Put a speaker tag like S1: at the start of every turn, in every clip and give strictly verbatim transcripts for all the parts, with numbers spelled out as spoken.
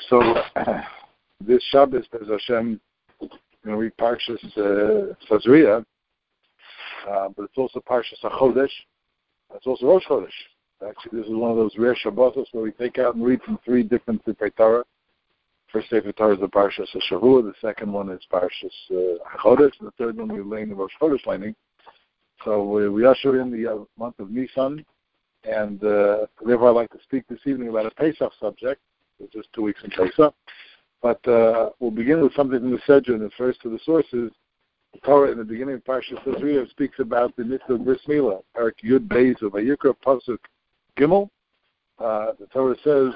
S1: So uh, this Shabbos, Bez Hashem, you know, we Parshas uh, Tazria, uh, but it's also Parshas HaChodesh. It's also Rosh Chodesh. Actually, this is one of those rare Shabbotos where we take out and read from three different Sefer Torah. First Sefer Torah is the Parshas HaShavua. The second one is Parshas uh, HaChodesh. And the third one we're laying the Rosh Chodesh lining. So we, we usher in the uh, month of Nisan. And uh, therefore I'd like to speak this evening about a Pesach subject. It's just two weeks in Pesach. But uh, we'll begin with something from the Sedra and the first of the sources. The Torah in the beginning of Parshas Tazria speaks about the mitzvah of Bris Milah, Parak Yud Beis of Vayikra Pasuk Gimel. Uh, the Torah says,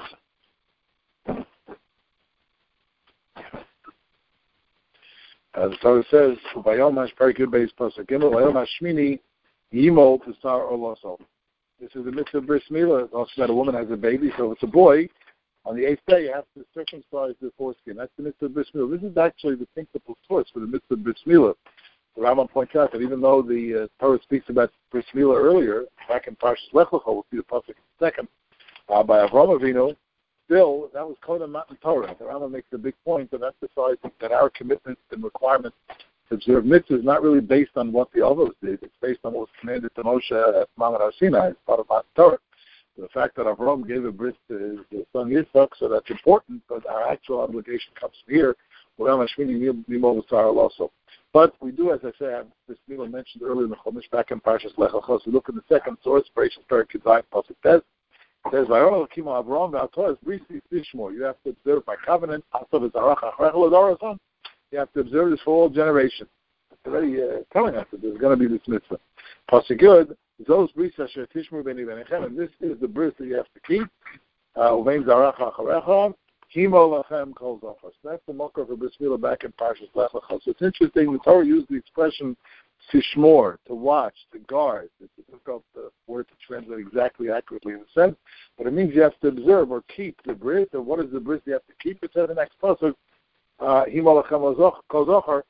S1: uh, the Torah says, Vayomash Parak Yud Beis Pasuk Gimel, Vayomash Shmini Yimol Tisar Olaso. This is the mitzvah of Bris Milah. It talks about a woman has a baby, so if it's a boy, on the eighth day, you have to circumcise the foreskin. That's the mitzvah of Bris Milah. This is actually the principal source for the mitzvah of Bris Milah. The Rambam points out that even though the uh, Torah speaks about Bris Milah earlier, back in Parshas Lech Lecha, we'll see the pasuk in a second, uh, by Avraham Avinu, still, that was Kodem Matan Torah. The Rambam makes a big point of emphasizing that our commitment and requirement to observe mitzvah is not really based on what the others did. It's based on what was commanded to Moshe at Mount Sinai as part of Matan Torah. The fact that Avram gave a bris to his son Yitzchak, so that's important, but our actual obligation comes from here. But we do, as I say, have this Mila mentioned earlier in the Chumash, back in Parshas Lech Lecha. We look at the second source, Parshas Perek Yud Pasuk Tes. It says, Avram v'Atorah brisi tishmor. You have to observe my covenant. You have to observe this for all generations. It's already uh, telling us that there's going to be this mitzvah. Pasuk Yud. Those bris asher tishmor b'nei b'nechem, and this is the bris that you have to keep. Uvein zaracha acharecha, himo lachem kol zachar. So that's the makor for bris milah back in Parshas Lech Lecha. So it's interesting. The Torah used the expression tishmor, to watch, to guard. It's a difficult uh, word to translate exactly accurately in a sense, but it means you have to observe or keep the bris. And what is the bris you have to keep? It says in the next pasuk, himo lachem kol zachar.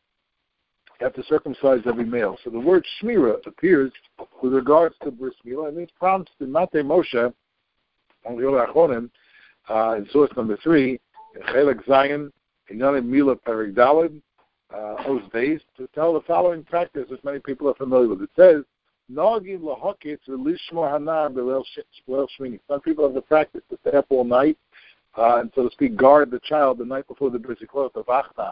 S1: You have to circumcise every male. So the word shmira appears with regards to bris milah, and it prompts in Matei Moshe on the Yola Achronim, uh, in source number three, in Chelek Zayin, in Yonim Milah Perek Daled, Oz Beis, to tell the following practice, which many people are familiar with. It says, Nogin lahokitz v'lishmor hanar b'leil shmini. Some people have the practice to stay up all night, uh, and so to speak, guard the child the night before the bris milah, the vachtach.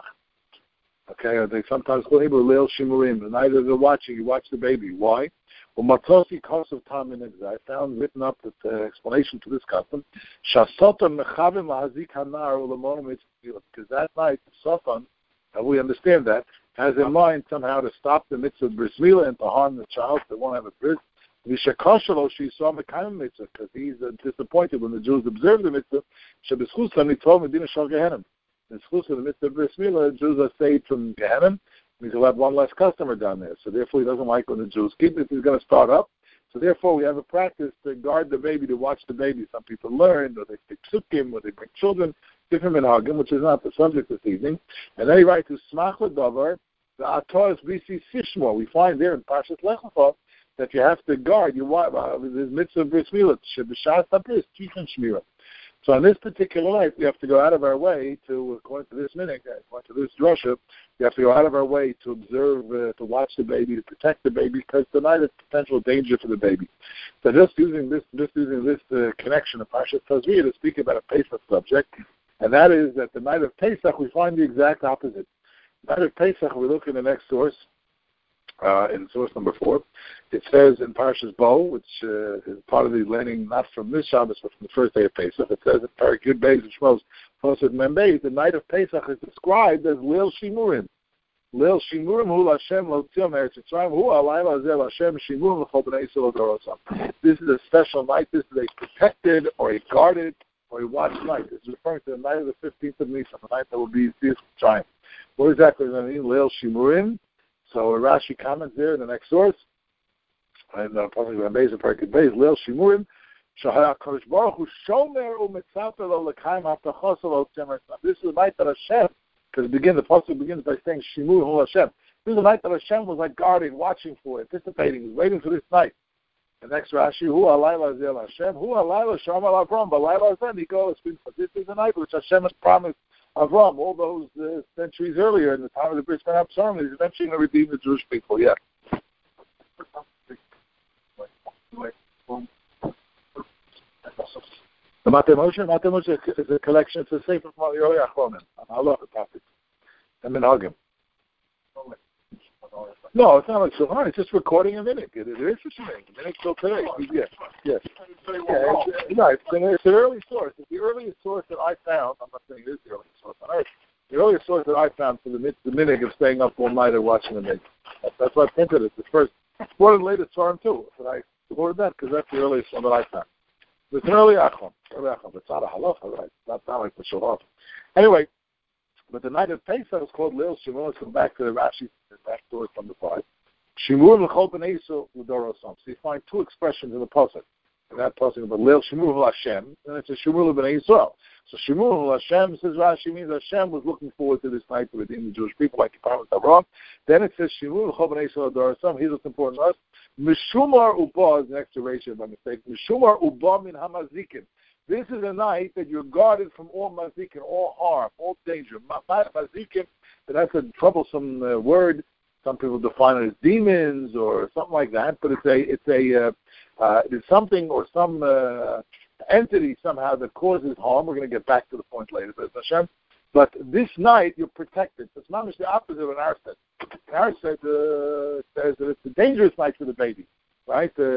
S1: Okay, or they sometimes call Hebrew Leil Shimurim. The night that they're watching, you watch the baby. Why? Well, Matosi Kosov Tam in I found written up the uh, explanation to this custom. Shasotan Mechavim Lahazik Hanar Ulamonim Mitzvah. Because that night, Sotan, uh, we understand that, has in mind somehow to stop the mitzvah of Bris Milah and to harm the child. They won't have a bris. V'shekoshelo she saw Mekayim Mitzvah, because he's uh, disappointed when the Jews observe the mitzvah. Shebeschusam Mitzvah Medina Shal Gehenim. In schus in the midst of Bris Milah, Jews are saved from Gehenna. Means he'll have one less customer down there. So therefore, he doesn't like when the Jews keep it. He's going to start up. So therefore, we have a practice to guard the baby, to watch the baby. Some people learn, or they speak psukim, or they bring children, different minhagim, which is not the subject this evening. And then he writes to Smach L'Davar, the Atos Bisi Sishmor. We find there in Parshas Lech Lecha that you have to guard. You want uh, this mitzvah of Bris Milah, Shebishas Habris, Tichin Shmira. So on this particular night, we have to go out of our way to, according to this minute, according to this drasha, we have to go out of our way to observe, uh, to watch the baby, to protect the baby, because tonight is potential danger for the baby. So just using this, just using this uh, connection of Parshas Tazria to speak about a Pesach subject, and that is that the night of Pesach we find the exact opposite. The night of Pesach, we look in the next source. Uh, in source number four, it says in Parshas Bo, which uh, is part of the learning not from this Shabbos but from the first day of Pesach. It says in Parak Yud Beis and Shmos Posed Mem Beis, the night of Pesach is described as Leil Shimurim. Leil Shimurim hu Hashem lo tziyam eretz Mitzrayim hu alayla zel Hashem Shimurim l'chol bnei Yisrael dorosam. This is a special night. This is a protected or a guarded or a watched night. It's referring to the night of the fifteenth of Nisan, the night that will be Yisrael Mitzrayim. What exactly does that mean? Leil Shimurim. So Rashi comments there in the next source, and uh, probably the amazing part could be Leil Shimurim. Shahaya Kodesh Baruch Hu Shomer uMitzaper Lo L'Chaim Haftachoso Lo Tzemer. This is the night that Hashem, because begin the pasuk begins by saying Shimur Hu Hashem. This is the night that Hashem was like guarding, watching for, anticipating, was waiting for this night. The next Rashi, Hu Alayla Zel Hashem, Hu Alayla Shamal Avram, but Alayla Zel Niko. This is the night which Hashem has promised Avram all those uh, centuries earlier in the time of the Bris Ben Absalom. He's eventually going to redeem the Jewish people. Yeah. The Matei Moshe, Matei Moshe is a collection. It's a sefer from the early Achronim. I love the topic. I'm in Hagim. No, it's not like Shulchan. It's just recording a minute. It, it is interesting. A minute till today. Yes, yes. Yeah, it's, no, it's an, it's an early source. It's the earliest source that I found. I'm not saying it is the earliest source on earth. The earliest source that I found for the, the minute of staying up all night and watching the minute. That's, that's why I printed it. The first, one of the latest Svarim too. But I recorded that because that's the earliest one that I found. It's an early Achron. Early Achron. It's not a halacha, right? It's not, not like the Shulchan. Anyway, but the night of Pesach is called Leil Shimur. Let's come back to the Rashi, back to it from the five. Shimur l'chol b'nei Yisrael l'dorosam. So you find two expressions in the pasuk. In that pasuk, about Leil Shimur l'Hashem, and it's a Shimur l'b'nei Yisrael. So Shimur l'Hashem, says Rashi, means Hashem was looking forward to this night to redeem the Jewish people, like he promised Abraham. Then it says Shimur l'chol b'nei Yisrael l'dorosam. Here's what's important to us. Mishumar uba is the next duration, by mistake. Mishumar uba min hamazikin. This is a night that you're guarded from all mazikin, all harm, all danger. Mazikin, that's a troublesome uh, word. Some people define it as demons or something like that. But it's a, it's a, uh, uh, it's something or some uh, entity somehow that causes harm. We're going to get back to the point later, but Hashem. But this night you're protected. It's not much the opposite of an arset. An arset uh, says that it's a dangerous night for the baby. Right, uh,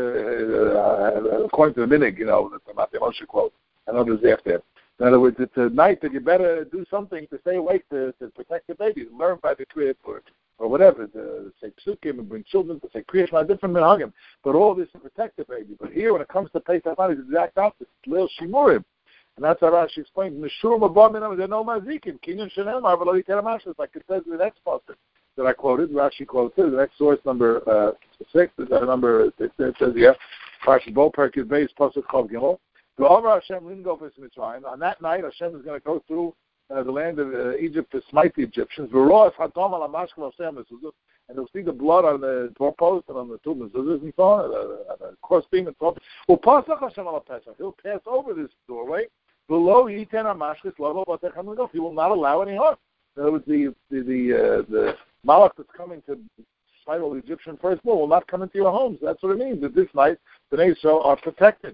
S1: uh, according to the minig, you know, the Matei Moshe quote, and others after. In other words, it's a night that you better do something to stay awake to, to protect the baby, learn by the Kriyat or, or whatever, to say psukim and bring children, to say Kriyat, not different minhagim, but all this to protect the baby. But here, when it comes to Pesach, it's the exact opposite. It's Leil Shimurim. And that's how Rashi explains, Mishur Mabam, there's no mazikin, Kinyan Shanelmar, V'lo Yiter HaMashlis, like it says in the next pasuk that I quoted, Rashi quotes it. The next source, number uh, six, is that number six, it says here, Parshat Bo, Perkei Beis, Pasuk Chav Gimel. V'Amar Hashem Lingo B'S Mitzrayim. On that night, Hashem is going to go through uh, the land of uh, Egypt to smite the Egyptians. V'Roas Hadom Al HaMashkel Hashem Mezuzah, and they'll see the blood on the doorpost and on the two mezuzahs and so on, uh, the crossbeam and so on. U'Pasach Hashem Al HaPesach. He'll pass over this doorway. Below Yiten HaMashkel Lovo B'Tech HaMegof. He will not allow any harm. In other words, the the the, uh, the Malach that's coming to fight all the Egyptian firstborn will not come into your homes. That's what it means. That this night, the Israel are protected.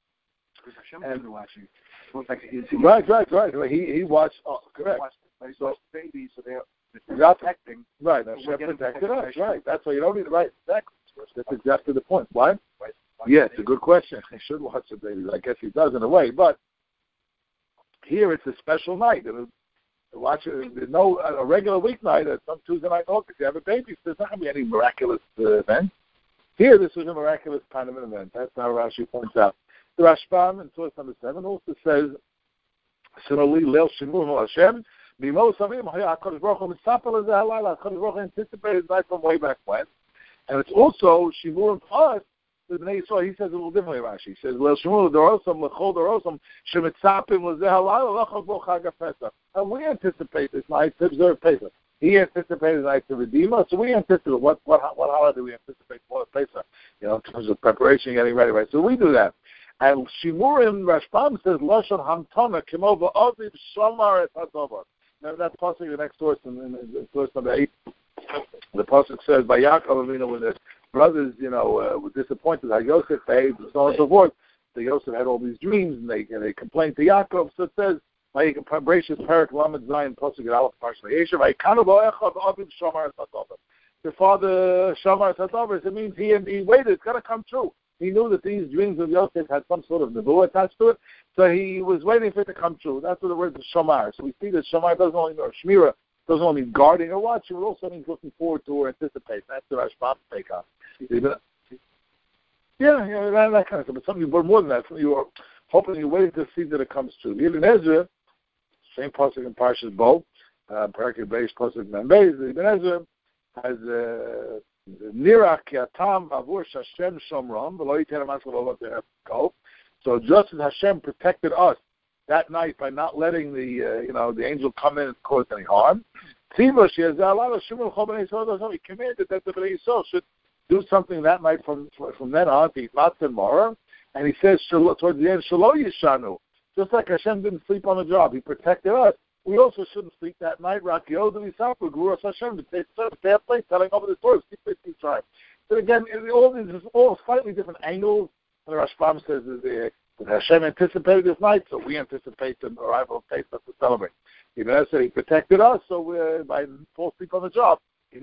S1: And, right, right, right. He he watched. Oh, correct.
S2: He watched the baby, so they're
S1: protecting. Right, Hashem protected us. Right. That's why you don't need. Right, exactly. That's exactly the point. Why? Yeah, it's a good question. He should watch the baby. I guess he does in a way, but here it's a special night. Watch it. No, a regular weeknight, at some Tuesday night, oh, if you have a baby, there's not going to be any miraculous uh, event. Here, this was a miraculous kind of an event. That's how Rashi points out. The Rashbam in source number seven also says, similarly, Leil Shimur Hashem, B'mo Savim, HaKadosh Baruch Hu Mitzapel Lezeh Halayla, HaKadosh Baruch Hu anticipated night from way back when. And it's also Shimur for us, the Bnei Yisrael, he says it a little differently, Rashi. He says, Leil Shimur L'Dorosam, L'Chol Dorosam, Shemitzapim Lezeh Halayla, L'Chol Bo Chag HaPesach. And we anticipate this night to observe Pesach. He anticipated the night to redeem us, so we anticipate what what what holiday we anticipate for Pesach, you know, in terms of preparation, getting ready, right? So we do that. And Shimurim Rashbam says Lashon Hamtana Kimova Aviv Shamar Et Hadovar. Now that's possibly the next source in, in, in source number eight. The pasuk says by Yaakov Avinu when the brothers, you know, uh, were disappointed how Yosef behaved and so on and so forth. So Yosef had all these dreams and they and they complained to Yaakov. So it says Bracious Perik Lamed Zion Pasuk Aleph Parsha Yeshav Aikanu Bo'echad Aviv Shamar Et Hadovar. The father Shamar Et Hadovar. It means he and he waited. It's got to come true. He knew that these dreams of Yosef had some sort of nevuah attached to it, so he was waiting for it to come true. That's what the word is shamar. So we see that shamar doesn't only mean, or shmira doesn't only mean guarding or watching, it also means looking forward to or anticipate. That's the Rashbam take on. Yeah, yeah, that, that kind of stuff. But something but more than that. You are hoping, you're waiting to see that it comes true. Ibn Ezra, same pasuk in Parshas Bo, uh, Perkei Beis pasuk Membeis. Ibn Ezra has uh, Nirach Yatam Avur Hashem Shomram V'lo Yiter HaMashkel Lo B'Tech HaMegof. So just as Hashem protected us that night by not letting the uh, you know the angel come in and cause any harm, He commanded that the Bnei Yisrael should do something that night from from then on to eat matzah tomorrow. And he says towards the end, Shelo Yishanu. Just like Hashem didn't sleep on the job, He protected us. We also shouldn't sleep that night. Rak Yodu Yisafu, Guru Hashem, to stay up late, telling over the Torah, sleep fifteen times. But again, all these is all slightly different angles. And the Rashbam says that Hashem anticipated this night, so we anticipate the arrival of Pesach to celebrate. Even as He protected us, so we by fall asleep on the job.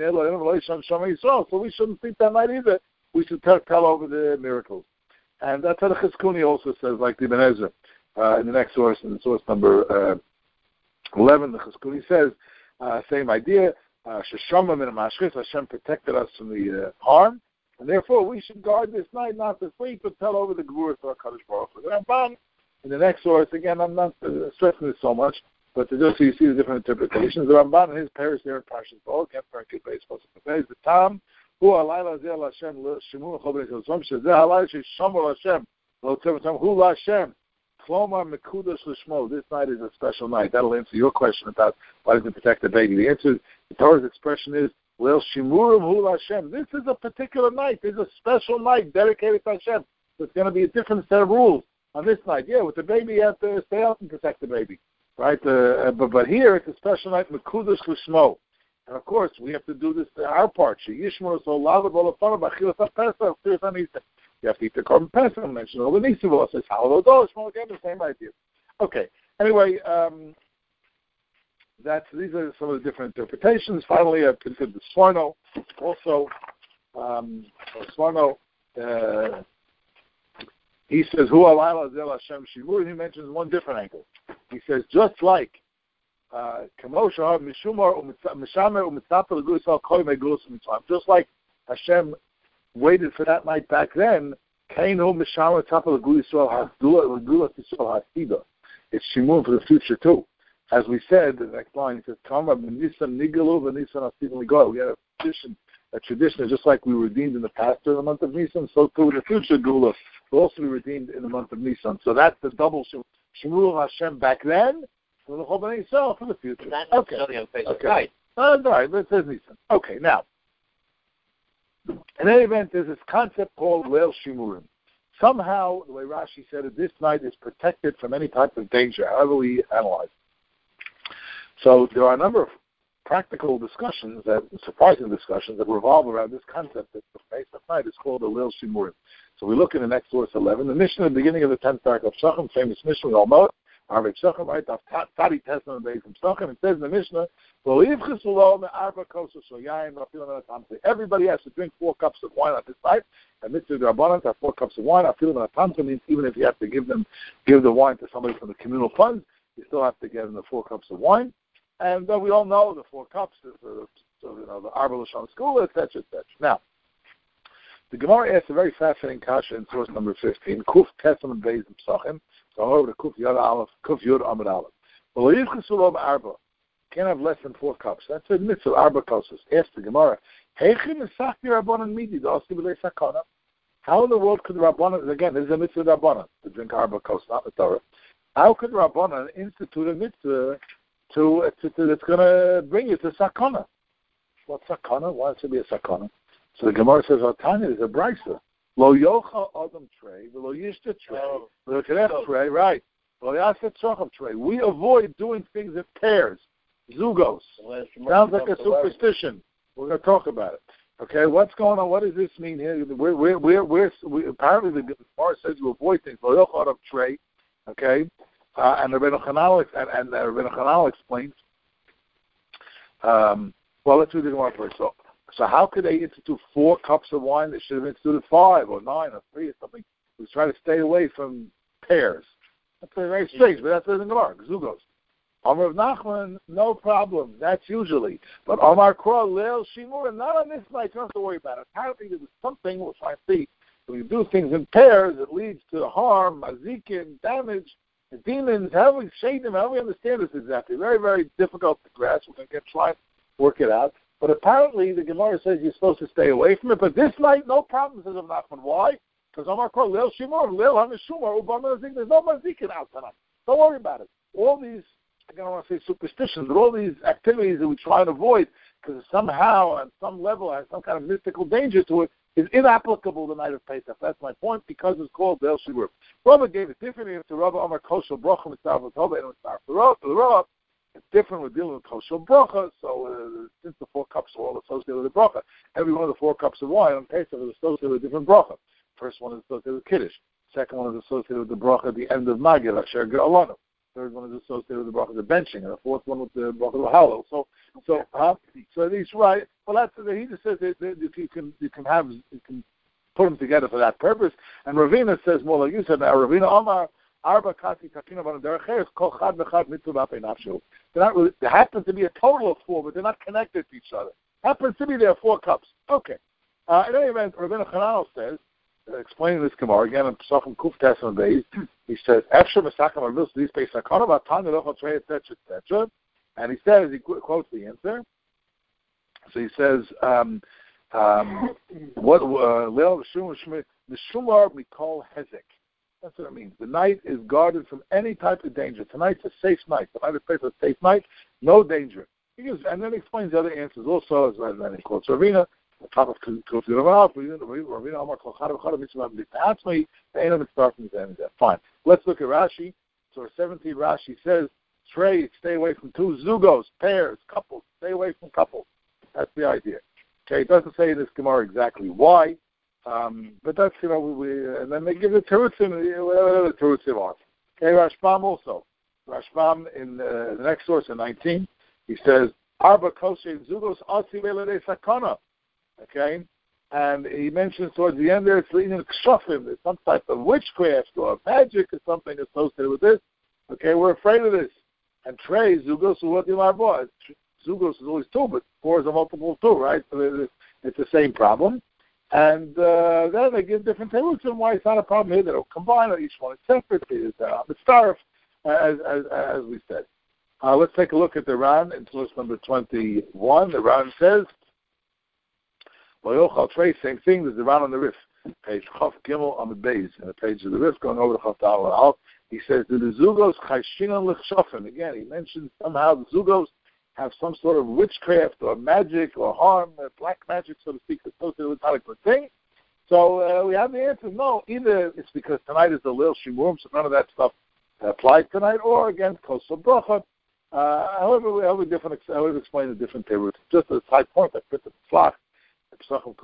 S1: So we shouldn't sleep that night either. We should tell, tell over the miracles. And that's how the Chizkuni also says, like the Ibn Ezra, uh, in the next source, in source number uh, eleven, the Chizkuni says, uh, same idea, Sheshama min ha'mashchis, Hashem protected us from the uh, harm, and therefore we should guard this night not to sleep, but tell over the Gevurah to our Kadosh Baruch Hu. The Ramban, in the next source, again, I'm not uh, stressing this so much, but to just so you see the different interpretations, the Ramban and his Paris there in Parshas Bo, can't forget base, the Tam, who alayla zeh Hashem shemu chobei tzom shezeh halayla sheshamor Hashem lo tzom hu Hashem klomar mekudash l'shmo. This night is a special night. That'll answer your question about why does it protect the baby. The answer, the Torah's expression is Leil shimurim hu Hashem. This is a particular night. This is a special night dedicated to Hashem. So it's going to be a different set of rules on this night. Yeah, with the baby, you have to stay out and protect the baby, right? Uh, but but here it's a special night mekudash l'shmo. And of course, we have to do this to our part. You have to eat the korban pesach, mention all the nisim. Says haladodos. Again, the same idea. Okay. Anyway, um, that's these are some of the different interpretations. Finally, I considered the Sforno. Also, um, Sforno. Uh, he says, "Hu alayla zel Hashem shivur." He mentions one different angle. He says, just like. Uh, just like Hashem waited for that night back then, it's shimun for the future too. As we said, the next line it says, we had a tradition, a tradition just like we were redeemed in the past during the month of Nisan, so too in the future Gula will also be redeemed in the month of Nisan. So that's the double shimun of Hashem back then. For the Chol itself for the future.
S3: Not
S1: okay.
S3: On
S1: okay.
S3: Right.
S1: Uh, right. Let's say Nisan. Okay. Now, in any event, there's this concept called Leil Shimurim. Somehow, the way Rashi said it, this night is protected from any type of danger, however we analyze it. So there are a number of practical discussions, that surprising discussions, that revolve around this concept that the face of night is called the Leil Shimurim. So we look in the next source eleven, the Mishnah at the beginning of the tenth parak of Shacham, famous Mishnah, we all know it. Right, Tadi Testament based from Stockholm. It says in the Mishnah, everybody has to drink four cups of wine at this night. And Mitzvah Rabbanan have four cups of wine. I feel that means even if you have to give them, give the wine to somebody from the communal funds, you still have to give them the four cups of wine. And uh, we all know the four cups, is, uh, so you know the Arba Lashon School, et cetera, et cetera. Now, the Gemara asks a very fascinating kasha in source number fifteen. Kuf Testament based in Psachim. So over the Kuf Yod Aleph, Kuf Yod Amud Aleph. Well, Yivchasulo Arba can't have less than four cups. That's a mitzvah Arba Kosas. Ask the Gemara. Heichin Esachti Rabbanan Midi Dosti B'lei Sakana. How in the world could Rabbanan? Again, this is a mitzvah Rabbanan to drink Arba Kos, not the Torah. How could Rabbanan institute a mitzvah to, to, to that's going to bring you to Sakana? What's Sakana? Why should it be a Sakana? So the Gemara says, "Atanya is a brisa. Lo yocha adam tray, lo yishta tray, lo kerech tray, right? Lo yaset tzochem tray." We avoid doing things in pairs, zugos. Sounds like a superstition. We're going to talk about it. Okay, what's going on? What does this mean here? We're, we're, we're, we're, we, apparently the Gemara says you avoid things. Lo yocha adam tray. Okay, uh, and the Rebbeinu Chanal and, and the Rebbeinu Chanal explains. Um, well, let's read the Gemara first. So. So how could they institute four cups of wine? They should have instituted five or nine or three or something. We try to stay away from pairs. That's very strange, but that's in the Gemara. Zugos. Amar of Nachman, no problem. That's usually. But Amar Kro, Leil Shimur, not on this night. You don't have to worry about it. Apparently there was something we're trying to see. When you do things in pairs, it leads to harm, mazikin, damage, demons. How do we shade them? How do we understand this exactly? Very, very difficult to grasp. We're going to get try to work it out. But apparently, the Gemara says you're supposed to stay away from it. But this night, no problem, says Nachman. Why? Because Amar Kol, Leil Shimur, Leil HaMeshumar, Ubama Mazik. There's no mazikin out tonight. Don't worry about it. All these, I don't want to say superstitions, but all these activities that we try and avoid, because somehow, at some level, has some kind of mystical danger to it, is inapplicable the night of Pesach. That's my point, because it's called Leil Shimurim. Rava gave a different answer. Rava Amar Kosher Bracha Mitzvah V'Tova and Mitzvah Rava. It's different with dealing with Kosher Bracha. So uh, since the four cups are all associated with the Bracha, every one of the four cups of wine on Pesach is associated with a different Bracha. First one is associated with Kiddush. Second one is associated with the Bracha at the end of Magil, Asher Ge'alanu. Third one is associated with the bracha of the benching, and the fourth one with the bracha of the halal. So, so, huh? So he's right. Well, that's he just says that, that you can you can have you can put them together for that purpose. And Ravina says more like you said. Now, Ravina Omar Arba Kasi Takina Van Derech Kol Chad V'Chad Mitzvah B'Pei Nafshu. They're not really. There happen to be a total of four, but they're not connected to each other. Happens to be there are four cups. Okay. Uh, in any event, Ravina Chananel says, uh, explaining this Gemara again in Pesachim Kuf Tesman Beis. He says, "After Masakam Arvil these Pesach Kanava Tanya Lochal Trei et cetera et cetera," and he says he quotes the answer. So he says, um, um, "What Leil Mishumar Mikol Hezek." That's what it means. The night is guarded from any type of danger. Tonight's a safe night. The night is a safe night, no danger. He gives, and then he explains the other answers also, as well as he quotes Ravina. The top of fine. Let's look at Rashi. So seventeen Rashi says, Trey, stay away from two zugos, pairs, couples, stay away from couples. That's the idea. Okay, it doesn't say in this Gemara exactly why, um, but that's, you know, we, and then they give the terutzim, whatever the terutzim are. Okay, Rashbam also. Rashbam in uh, the next source in nineteen, he says, Arba kosher zugos asi velede sakana. Okay, and he mentions towards the end there, it's leading to kshofim. There's some type of witchcraft or magic or something associated with this. Okay, we're afraid of this. And Trey, Zugos, what you are bought. Zugos is always two, but four is a multiple of two, right? So it's the same problem. And uh, then they give different tables and why it's not a problem here. They don't combine it. Each one is separate. It's uh, starf, as, as, as we said. Uh, let's take a look at the Ran in source number twenty-one. The Ran says, same thing, there's the Ran on the Rif. Page Chaf Gimel on the base, and the page of the Rif going over the Chaf Dal Al. He says, the Zugos Chayshinan L'chshofen. Again, he mentions somehow the Zugos have some sort of witchcraft or magic or harm, uh, black magic, so to speak, associated with that good thing. So uh, we have the answer, no, either it's because tonight is the Leil Shimurim, so none of that stuff applies tonight, or again, Kosel Bracha. Uh, however, we have a different, I would explain the different tables. Just a side point, I put the flock. So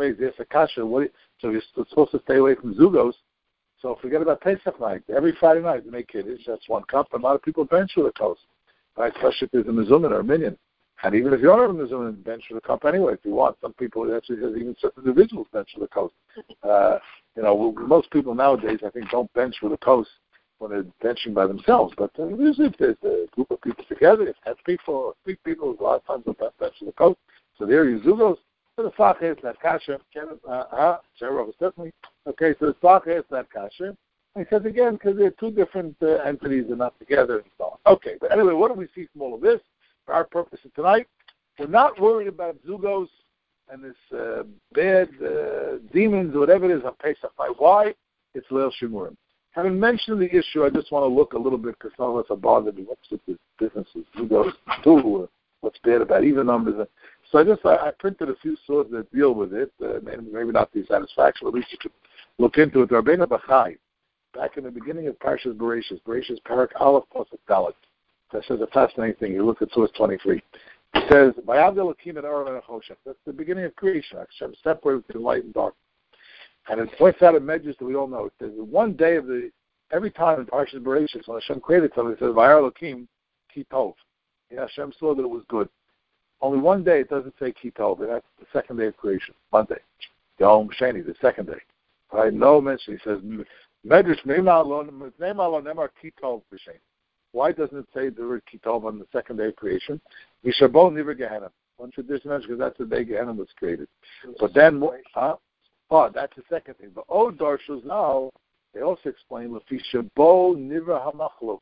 S1: you're supposed to stay away from Zugos. So forget about Pesach night. Every Friday night you make Kiddush. That's one cup. And a lot of people bench with a coast, right? Especially if there's a Mizumin or a minion. And even if you don't have a Mizumin, bench with a cup anyway if you want. Some people actually, even certain individuals bench with a coast. Uh, you know, most people nowadays, I think, don't bench with a coast when they're benching by themselves. But uh, usually if there's a group of people together, if ten people or three people, a lot of times they'll bench with a coast. So there you Zugos. So the Sach is that kasher. Uh, certainly. Okay, so the Sach is that kasher. And he says again, because they're two different uh, entities and not together and so on. Okay, but anyway, what do we see from all of this? For our purposes tonight, we're not worried about Zugos and this uh, bad uh, demons or whatever it is on Pesach night. Why? It's Leil Shimurim. Having mentioned the issue, I just want to look a little bit because some of us are bothered with what's with this business with Zugos too. What's bad about even numbers. So I just I, I printed a few sources that deal with it. Uh, maybe, maybe not the satisfaction, but at least you could look into it. Rabbeinu Bachai, back in the beginning of Parshas Bereshis, Bereshis Parak Aleph Pasuk Dalet. That says a fascinating thing. You look at source twenty-three. It says, "Vayavdel Elokim et Orav and Choshen." That's the beginning of creation. Hashem separated between light and dark, and it points out a measures that we all know. It says one day of the every time in Parshas Bereshis when Hashem created something, it says, "Vayar Elokim ki tov." Yeah, Hashem saw that it was good. Only one day it doesn't say ki tov, and that's the second day of creation, Monday. Yom Sheni, the second day. Right? No mention. He says, Medrash Neima Alon Nemar ki tov b'Sheni. Why doesn't it say the word ki tov on the second day of creation? Yishabon Niver Gehenna. One tradition mentions because that's the day Gehenna was created. But then, huh? Oh, that's the second thing. But O Darshus now, they also explain Lefi Shabo Niver HaMachlokas.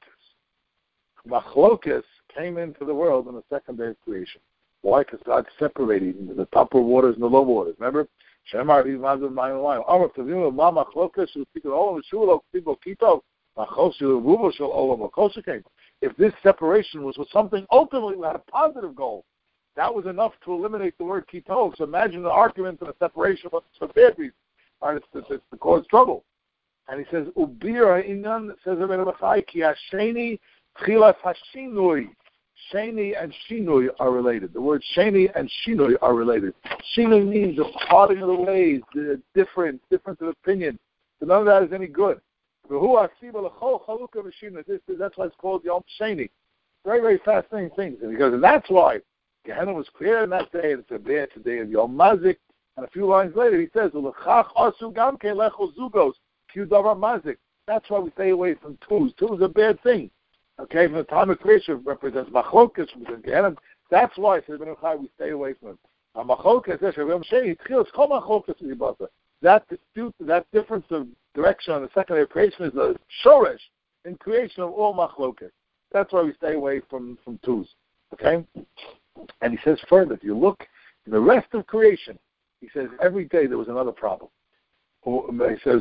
S1: Machlokas came into the world on the second day of creation. Why? Because God separated into the upper waters and the lower waters. Remember? Shemar Vizmazim Mayim Mayim. Amar Tavim Ma Machlokas who speak of Olam Shulo People Kito Machos Rubo Shul Olam Makosha came. If this separation was with something ultimately had a positive goal, that was enough to eliminate the word kitov. So imagine the argument and the separation for, for bad reasons. Right? It's, it's, it's to cause trouble. And he says, Ubir ha'inyan, says Rabbeinu Bachai, ki hasheni tchilas hashinui. Sheni and shinui are related. The word sheni and shinui are related. Shinui means the parting of the ways, the difference, difference of opinion. So none of that is any good. That's why it's called Yom Sheni. Very, very fascinating things. And because and that's why Gehenna was clear in that day. It's a day, it's a day of Yom Mazik. And a few lines later, he says, that's why we stay away from twos. Two is a bad thing. Okay, from the time of creation, represents machlokas from the Gehenna. That's why, says Ben Chai, we stay away from it. Machlokas, that dispute, that difference of direction on the second day of creation is a shoresh in creation of all machlokas. That's why we stay away from, from twos. Okay? And he says further, if you look in the rest of creation, he says every day there was another problem. He says,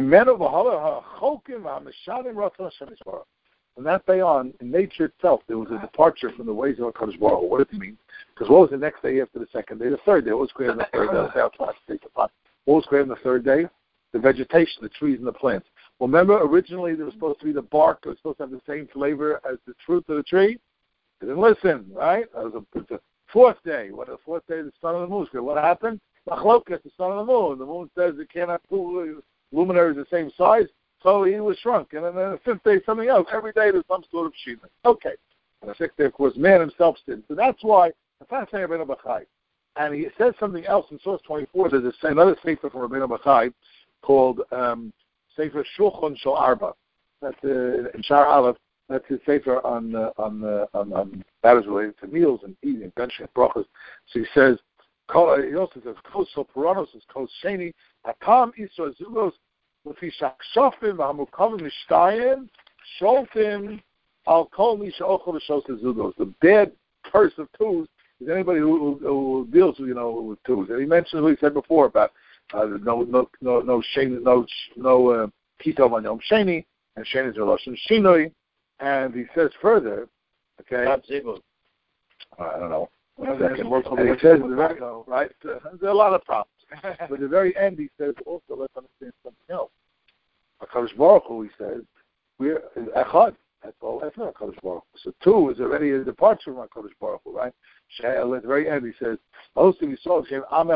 S1: from that day on, in nature itself, there was a departure from the ways of HaKadosh Baruch Hu. What does it mean? Because what was the next day after the second day? The third day. What was created on the third day? What was created on the third day? The vegetation, the trees and the plants. Well, remember, originally there was supposed to be the bark. It was supposed to have the same flavor as the fruit of the tree. They didn't listen, right? That was a, it's a fourth day. What the fourth day? The sun and the moon. What happened? Machlokas, the sun and the moon. The moon says it cannot two luminaries the same size, so he was shrunk. And then the fifth day, something else. Every day there's some sort of shina. Okay. And the sixth day, of course, man himself sinned. So that's why the fascinating Rabbeinu Bachai. And he says something else in source twenty-four. There's a, another sefer from Rabbeinu Bachai called um, Sefer Shulchan Shel Arba. That's uh, in Shar Aleph. That's his sefer on uh, on, uh, on on that is related to meals and eating and benching and brachas. So he says. He also says, "Kos Sopranos is Kos Sheni. Atam Isra Zugos Lefi Shakshofim V'Hamukavim Mishtayim Sholtim Al Kol Misha Ochel V'Shos Zugos." The bad curse of twos is anybody who, who, who deals, with, you know, with twos. And he mentioned what he said before about uh, no no no no Sheni no no uh, Kitov on Yom Sheni and Sheni is Relation Shinoi. And he says further, okay, I don't know. One second. And he says, the very, right, uh, there are a lot of problems. But at the very end, he says, also, let's understand something else. HaKadosh Baruch Hu, he says, we're Echad. That's all. That's not HaKadosh Baruch Hu. So two is already a departure from HaKadosh Baruch Hu, right? At the very end, he says, also, we saw,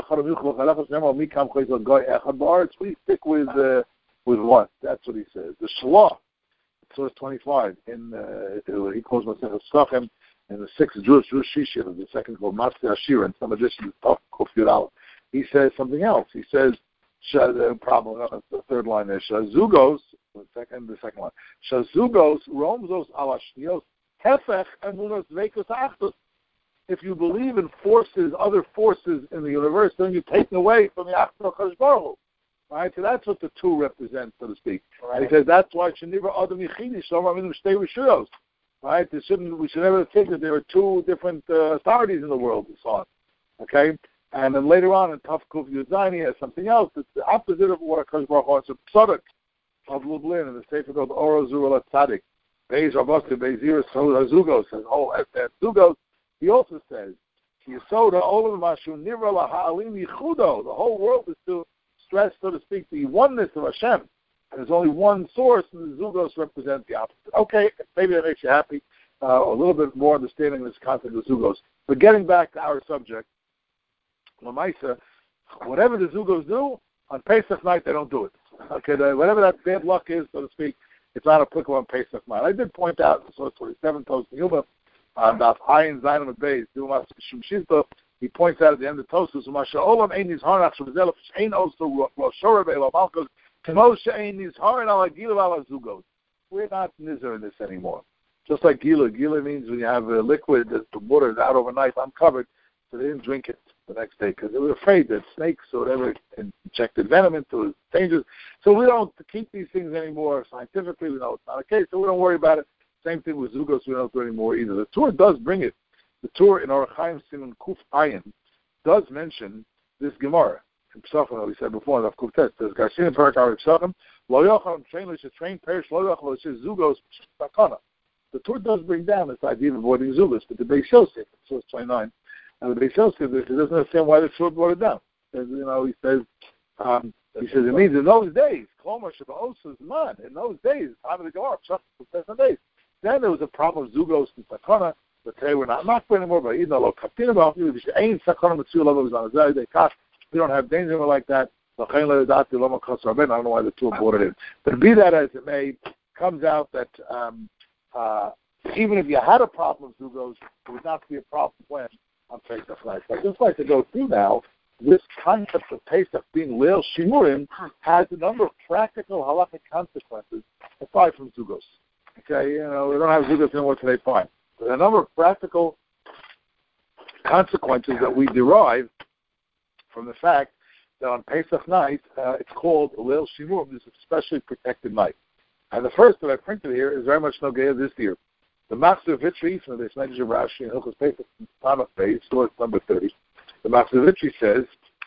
S1: we stick with uh, with one. That's what he says. The Shalah, source twenty-five, in, uh, he calls himself Sachem. And the sixth Jewish Jewish Shishim, and the second called Master Ashira, and some addition to Kufyud. He says something else. He says, the problem, the third line is Shazugos, the second, the second line. Shazugos, Romzos Alashnios, Hefech, and Munos Vekos Achtos. If you believe in forces, other forces in the universe, then you're taken away from the Achtos HaKadosh Baruch Hu. Right? So that's what the two represent, so to speak. Right. And he says, that's why Sheniva Adam Yichidi, Shalom Aminu Shtei Rishuyos. Right? There shouldn't, we should never think that there are two different uh, authorities in the world and so on. Okay? And then later on in Taf Kuf Yuzani has something else. It's the opposite of what HaKadosh Baruch Hu. It's a tzaddik of Lublin, and the sefer called Oro Zurul Tzadik. Beis Rabbos Beis Zugos says, oh, at that Zugos, he also says, Yisoda Olam Mashu Nivra Laha'alim Yichudo. The whole world is to stress, so to speak, the oneness of Hashem. And there's only one source, and the Zugos represent the opposite. Okay, maybe that makes you happy. Uh, a little bit more understanding of this concept of Zugos. But getting back to our subject, Lamaisa, whatever the Zugos do, on Pesach night they don't do it. Okay, the, whatever that bad luck is, so to speak, it's not applicable on Pesach night. I did point out in source twenty-seven, Toast Yuma, about Ayin Zayin and Beis, he points out at the end of Tosus, Masha Olam Ein Yizharnach Shemzel Ein Also Roshora Be'Elo Malchus. We're not nizar in this anymore. Just like gila. Gila means when you have a liquid, the water is out overnight, uncovered, so they didn't drink it the next day because they were afraid that snakes or whatever injected venom into it. It's dangerous. So we don't keep these things anymore. Scientifically, we know it's not okay, so we don't worry about it. Same thing with Zugos, we don't do it anymore either. The Torah does bring it. The Torah in Orach Chaim Siman Kuf Ayin does mention this Gemara. Psachim, we said before, the Kuftet says, Garcin Parakar Psachim, Lo Yocham train, which is train perish, Lo Yocham, which is Zugos, Sakana. The Torah does bring down this idea of avoiding Zugos, but the Beis Yosef, source twenty-nine, And the Beis Yosef, he doesn't understand why the Tzur brought it down. You know, he says, um, he says it means in those days, Klomer Shabbat man. In those days, time of the Gemara, seven days. Then there was a problem of Zugos and Sakana. But today we're not makbid anymore. But even though Kaptin about you, ain't Sakana Mitzvah Lava was on a Zay Kash. We don't have danger like that. I don't know why the two brought it in. But be that as it may, comes out that um, uh, even if you had a problem with Zugos, it would not be a problem when on Pesach night. I'd just like to go through now. This concept of Pesach being Leil Shimurim has a number of practical halachic consequences aside from Zugos. Okay, you know, we don't have Zugos anymore today, fine. But a number of practical consequences that we derive from the fact that on Pesach night, uh, it's called Leil Shimurim, this especially protected night. And the first that I printed here is very much no gay this year. The Master Vitri from this message of Rashi in Hilchos Pesach, Tamach Beis, source number thirty. The Master Vitri says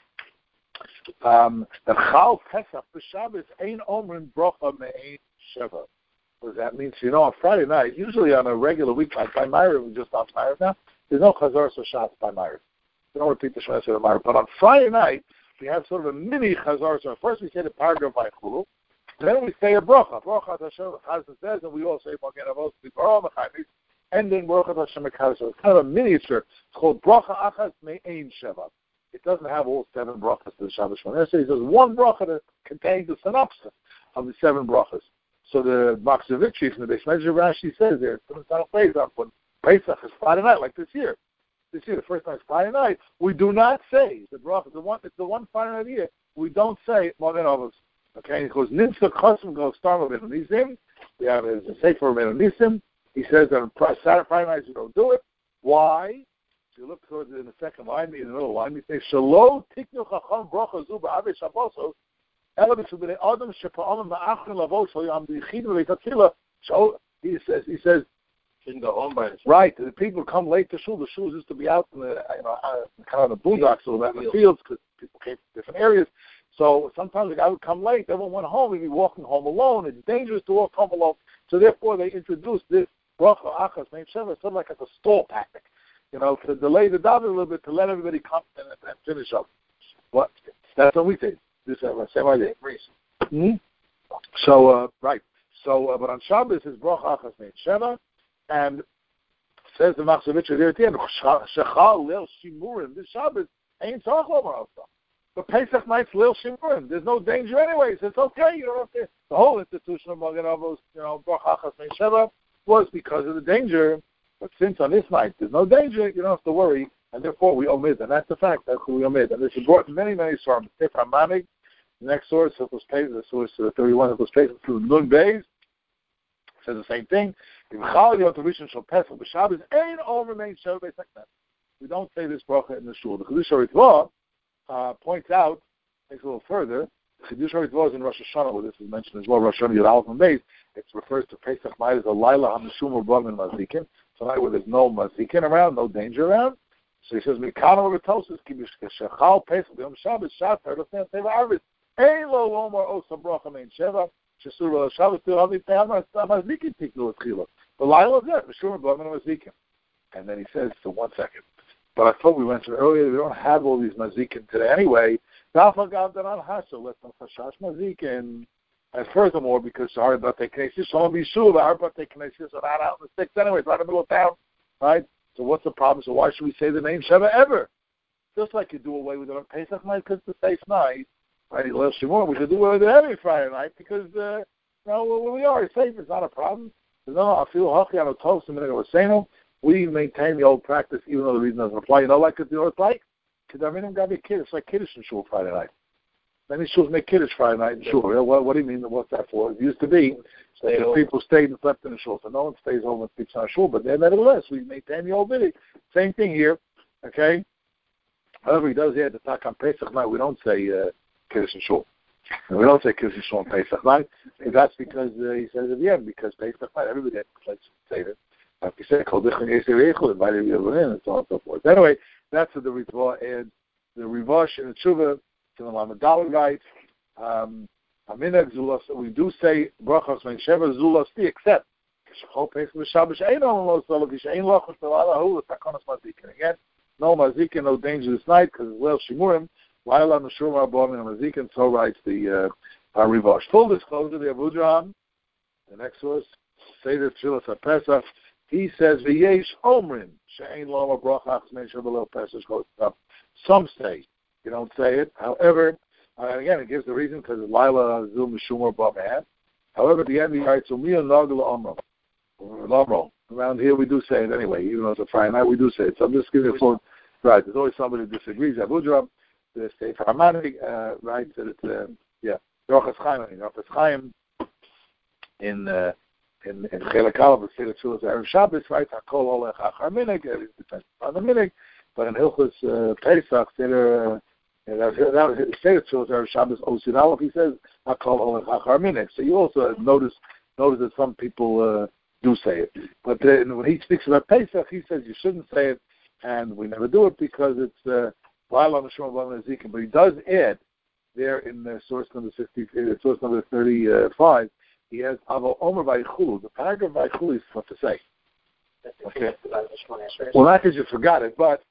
S1: um, that Chal Pesach b'Shabbos ain't omrim brocha me'ein sheva. What does that mean? So, you know, on Friday night, usually on a regular week like by Myra, we just on Myra now, there's no Chazar or Shots by Myra. We don't repeat the Shemesha of Myra. But on Friday night, we have sort of a mini Chazar. So first we say the paragraph by Chulu, then we say a bracha. Bracha Hashem Chazan says, and we all say Magen Avos B'Baram Mechaymis, and then bracha Hashem Mechaymis. So it's kind of a miniature. It's called bracha Achas Me'ein Sheva. It doesn't have all seven brachas to the Shabbos Shemona. So he says one bracha that contains the synopsis of the seven brachas. So the Maksavitchi from the Beis Medrash Rashi says there, it's not a phrase on when Pesach is Friday night, like this year. This year, the first night is Friday night. We do not say the bracha. The one, it's the one Friday night of the year. We don't say Magen Avos. Okay, because Nimsa Chasam goes start with Nisim. We have a Sefer Nisim. He says that on Saturday, Friday nights we don't do it. Why? So you look towards it in the second line, in the middle line, we say Shalom Tiknu Chacham Bracha Zu Ba'avei Shabbosos. He says, he says,
S2: shouldn't go home by himself.
S1: Right, the people come late to shul. The shul used to be out in the, you know, uh, kind of the boondocks or in the fields because people came from different areas. So sometimes the guy would come late. Everyone went home. He'd be walking home alone. It's dangerous to walk home alone. So therefore, they introduced this bracha achas me'ein sheva, sort of like as a stall tactic, you know, to delay the daven a little bit to let everybody come and, and finish up. What? That's what we say. This is the same idea. Mm-hmm. So, uh, right. So, uh, but on Shabbos is bracha achas me'ein sheva, and says the Maksavitch there at the end, Shechal Leil Shimurim. This Shabbos ain't tzarich lomar also. But Pesach night's Leil Shimurim. There's no danger anyways. It's okay. You don't have to. The whole institution of Magen Avos, you know, bracha achas me'ein sheva, was because of the danger. But since on this night there's no danger, you don't have to worry. And therefore we omit, and that's the fact. That's what we omit. And this is brought in many, many sources. Sefer Manig, the next source, it was paid, the source uh, thirty-one, it was paid through Nun Beis, says the same thing. We don't say this bracha in the shul. The Chiddush HaRitvah uh, points out, takes a little further, the Chiddush HaRitvah is in Rosh Hashanah, where this is mentioned as well, Rosh Hashanah Yud Aleph and Beis. It refers to Pesach night as a Laila HaMishum Rabban Mazikin, tonight where there's no Mazikin around, no danger around. So he says, Mikana V'Tosus Ki B'Shechal Pesach B'Yom Shabbos Shatar L'Fnei Teva Arvis Ein Lo Lomar Osa Bracha Mein Sheva Shesur Shabbos Til Havit Teham Mazikin Tiknu L'Tchila. The Laila is there, Mishum Rabban Mazikin. And then he says, so one second. But I thought we mentioned earlier, we don't have all these Mazikin today anyway. Dafa Gav Danan Hasho, let them Chashash Mazikin. And furthermore, because sorry about the Knesset, some be sure about the Knesset are not out in the sticks anyway, it's right in the middle of town, right? So what's the problem? So why should we say the name Sheva ever? Just like you do away with it on Pesach night because it's a safe night, right? Leil Shimurim, we should do away with it every Friday night because, uh, you know, where we are, it's safe, it's not a problem. So no, I feel hachi on a toast a minute ago saying, we maintain the old practice even though the reason doesn't apply. You know, like you know, it's like, because I mean, I'm gonna be kiddush. It's like kiddush in shul Friday night. Many shuls make kiddush Friday night in shul. Yeah. What, what do you mean? What's that for? It used to be that people stayed and slept in the shul, so no one stays home and sleeps on a shul. But then, nevertheless, we maintain the old video. Same thing here. Okay. However, he does here to talk on Pesach night. We don't say uh, kiddush in shul. And we don't say kiddush in shul on Pesach night. And that's because uh, he says at the end because Pesach night everybody has to place Seder. Like you said, Kol Dichon Yisei V'Eichel, invited you in, and so on and so forth. Anyway, that's what the Ritvah and the Rivash and the Tshuva to the Lamadal right. Um, Aminag Zulas, we do say Brachos Mein Sheva Zulas Ti, except Kishachol Pesach V'Shabbos Ein Olam Lo Solo Kish Ein Lochos V'Lala Hu L'Takonos Mazikin. Again, no mazikin, no danger this night, because it's Leil Shimurim, Laila Neshur Marbom and mazikin, so writes the uh, Rivash. Full disclosure, the Abu Draham, the next source, Seder Tfilas HaPesach, he says, V'yesh Omrin, She'ein Loma Brachach Zmein Shabbat Pesach. Some say, you don't say it. However, uh, again, it gives the reason, because Laila Zul Meshumar B'Aman. However, at the end, he writes, Umiya Nagla Omro. Omro. Around here, we do say it anyway, even though it's a Friday night, we do say it. So I'm just giving it for, right, there's always somebody who disagrees. Abu Draham, the Sefer Hamani, uh, writes that it's, uh, yeah, Rochas Chaim, Rochas Chaim, in, uh, in in Chelek Aleph, the Seder Tfilas Erev Shabbos, right? Hakol Olech Achar Minig. It depends on the Minig, but in Hilchos uh, Pesach, Seder uh, that Seder Tfilas Erev Shabbos Osid Aleph, he says Hakol Olech Achar Minig. So you also notice notice that some people uh, do say it, but uh, when he speaks about Pesach, he says you shouldn't say it, and we never do it because it's Laila on the Shom B'Aman Ezekiel. But he does add there in uh, source number sixty, uh, source number thirty-five. He has Avo Omer Vaychulu. The paragraph Vaychulu is what to say. Okay. Well, not because you forgot it, but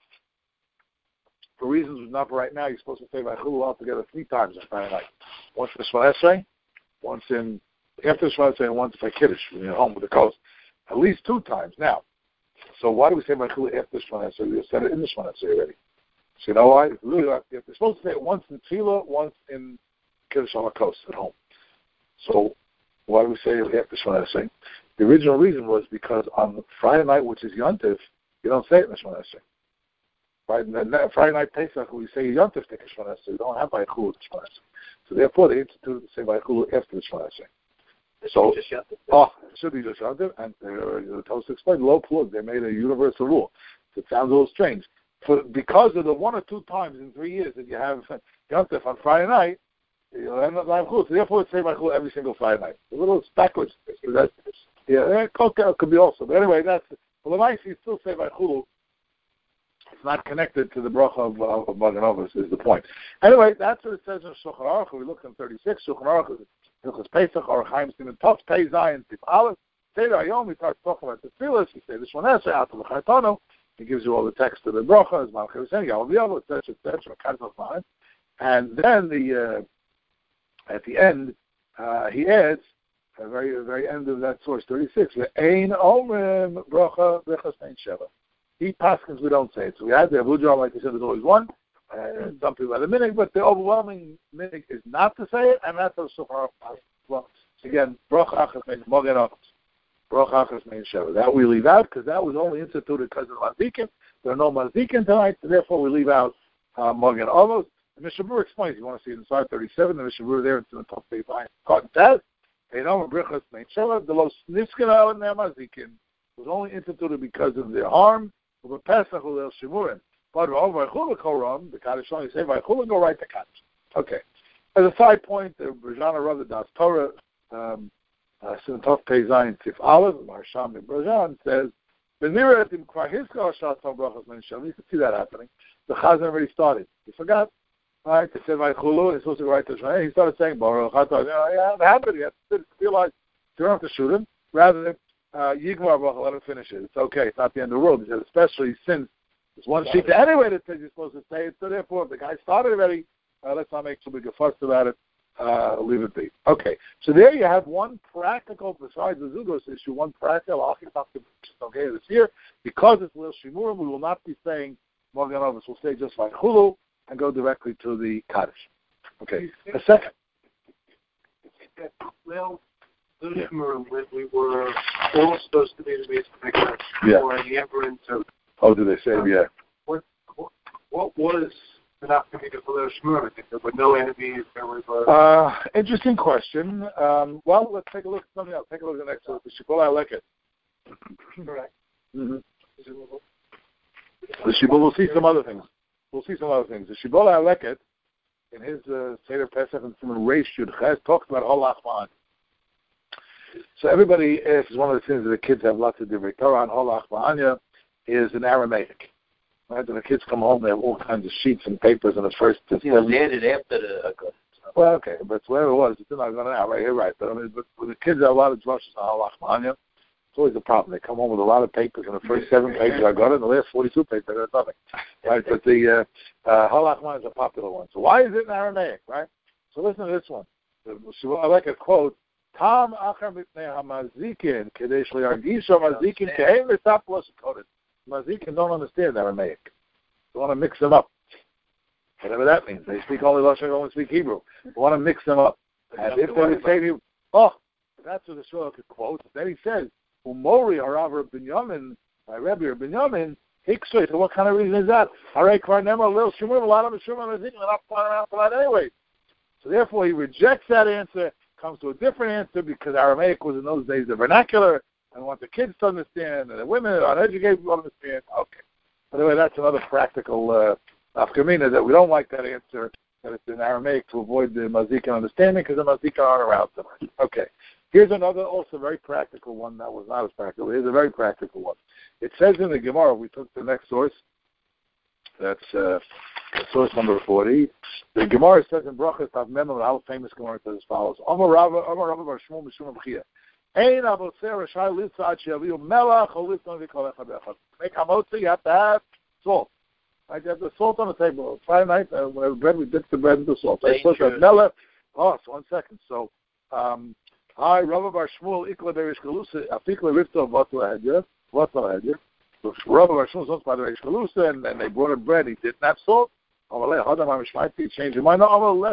S1: for reasons not for right now, you're supposed to say Vaychulu altogether three times on Friday night. Once in the Shema Esrei, once in after the Shema Esrei, and once for Kiddush when you're home with the coast. At least two times. Now, so why do we say Vaychulu after the Shema Esrei? We said it in the Shema Esrei already. So you know why? It's really like, you're supposed to say it once in Tefillah, once in Kiddush on the coast at home. So why do we say it after Shemona Esrei? The original reason was because on Friday night, which is Yontif, you don't say it in the Shemona Esrei. Right? Friday night Pesach, we say Yontif take a Shemona Esrei. We don't have Vaychulu at the Shemona Esrei. So therefore, they instituted to say Vaychulu after the Shemona Esrei. So, oh, it should be just Yontif, and uh, the Toast explained, low plug, they made a universal rule. So it sounds a little strange. For, because of the one or two times in three years that you have Yontif on Friday night, you'll end up Vaychulu. So therefore, it's say Vaychulu every single Friday night. A little backwards. That, yeah, it could be also. But anyway, that's well. The nice you still say Vaychulu. It's not connected to the bracha of, of, of Magen Avos, is the point. Anyway, that's what it says in Shulchan Aruch. We look in thirty-six. Shulchan Aruch is Hilchos Pesach or Chaim Siman Tov Pei Zayin Tif Aleph. Seder Hayom, we start talking about the tefillas. We say the Shmona Esrei out of the Chaytano. He gives you all the text of the bracha, as Malchus was saying, Yahweh Yahweh, et cetera, et cetera. And then the uh, at the end, uh, he adds, at the very, very end of that source, thirty-six, Ein Omrim Bracha Bechas Mein Sheva. He paskins, we don't say it. So we had the Abu Draham, like I said, there's always one. Uh, some people have a minhag, but the overwhelming minhag is not to say it, and that's the Shulchan Aruch. Well, again, Bracha Achas Mein Mogen Avos. Bracha Achas Mein Sheva. That we leave out because that was only instituted because of Mazikin. There are no Mazikin tonight, so therefore we leave out uh, Mogen Avos. The Mishnah Berurah explains. You want to see it in Side thirty-seven. The Mishnah Berurah there in the top page behind Cotton Taz. They know Brachas Mein Sheva. The Los Niskana and their Mazikin was only instituted because of their harm. Of a Pesach or El Shimurim. But over Vaychulu Koram, the Kaddish only say Vaychulu, go right to Kaddish. Okay. As a side point, the Brajana Rav Das Torah, um, Simtov Pei Zayin Tif Aleph, Marsham in Brajan says, "Benira etim kvar hiska shatzon brachas mein shem." You can see that happening. The Chazan already started. He forgot. Right? They said Vaychulu. He's supposed to go right to Shemona. He started saying Baruch Atah. You know, yeah, it happened. You have to realize you don't have to shoot him. Rather than uh, Yigmar Bracha, let him finish it. It's okay. It's not the end of the world. He said, especially since there's one sheet anyway that says you're supposed to say it. So therefore, if the guy started already, uh, let's not make too big a fuss about it. Uh, leave it be. Okay. So there you have one practical, besides the Zugos issue, one practical okay this year. Because it's Lil Shimurim, we will not be saying Mogen Avos. We'll say just like Chulu and go directly to the Kaddish. Okay. A second.
S2: Well, Lil Shimurim, we were all supposed to be the basic picture
S1: yeah.
S2: for the Emperor. So,
S1: oh, do they say, um, yeah.
S2: What, what, what was enough to make it for Lil Shimurim? There were no enemies. There was a...
S1: Uh, interesting question. Um, well, let's take a look at something else. Take a look at the next one. The Shibbolei Leket.
S2: Correct.
S1: Mm-hmm. The Shibbolei, we'll see some other things. We'll see some other things. The Shibbolei Leket, in his uh, Seder Pesach and Simon Reish Yud Ches, talks about Holach Ma'an. So everybody asks, one of the things that the kids have lots of divrei Torah on Holach Ma'anya is in Aramaic. Right? When the kids come home, they have all kinds of sheets and papers, and at first it's
S3: you know, they added after the.
S1: Well, okay, but whatever it was, it's not going out right here, right? But I mean, but the kids have a lot of drushes on Holach Ma'anya. always a problem. They come home with a lot of papers, and the first seven pages I got it, and the last forty-two pages I got nothing. Right? But the uh, uh, Halachman is a popular one. So why is it in Aramaic, right? So listen to this one. So I like a quote. Tam achar mitnei hamazikin kadesh liargisha mazikin kehem v'taplos kodet. Mazikin don't understand Aramaic. They want to mix them up. Whatever that means. They speak only Lashon, they don't speak Hebrew. They want to mix them up. And if they would say to you, oh, that's what the Shulchan quotes. Then he says, Umori harav Binyamin, by Rebbe or Binyamin, Hiksoi. So what kind of reason is that? Haray Kvarnema, a little Shemur, a lot of Shemur, they're not flying around for that anyway. So therefore he rejects that answer, comes to a different answer because Aramaic was in those days the vernacular, and want the kids to understand, and the women uneducated to understand. Okay. By the way, that's another practical uh, afkamina that we don't like that answer, that it's in Aramaic to avoid the Mazikin understanding because the Mazikin aren't around so much. Okay. Here's another also very practical one that was not as practical. Here's a very practical one. It says in the Gemara, we took the next source, that's uh, source number forty. The Gemara says in Brachas Tav Mem, how famous Gemara it says as follows. Amar Rava, Amar Rava Bar Shmuel Mishum B'chia. Ein avoser rashai litzah ad sheyaviu melach or litzah v'kol echad v'echad. Make hamotzi, you have to have salt. Right? You have the salt on the table. Friday night, uh, when we have bread, we dip the bread into salt. They're supposed to have melech. Oh, so one second. So, um, hi, Rava Bar Shmuel, Ikla Berish Galusa, Afikla Rifta, Vatla Hedya, Vatla Hedya. Rava Bar Shmuel was by the Berish Galusa, and then they brought him bread. He didn't have salt. He changed his mind.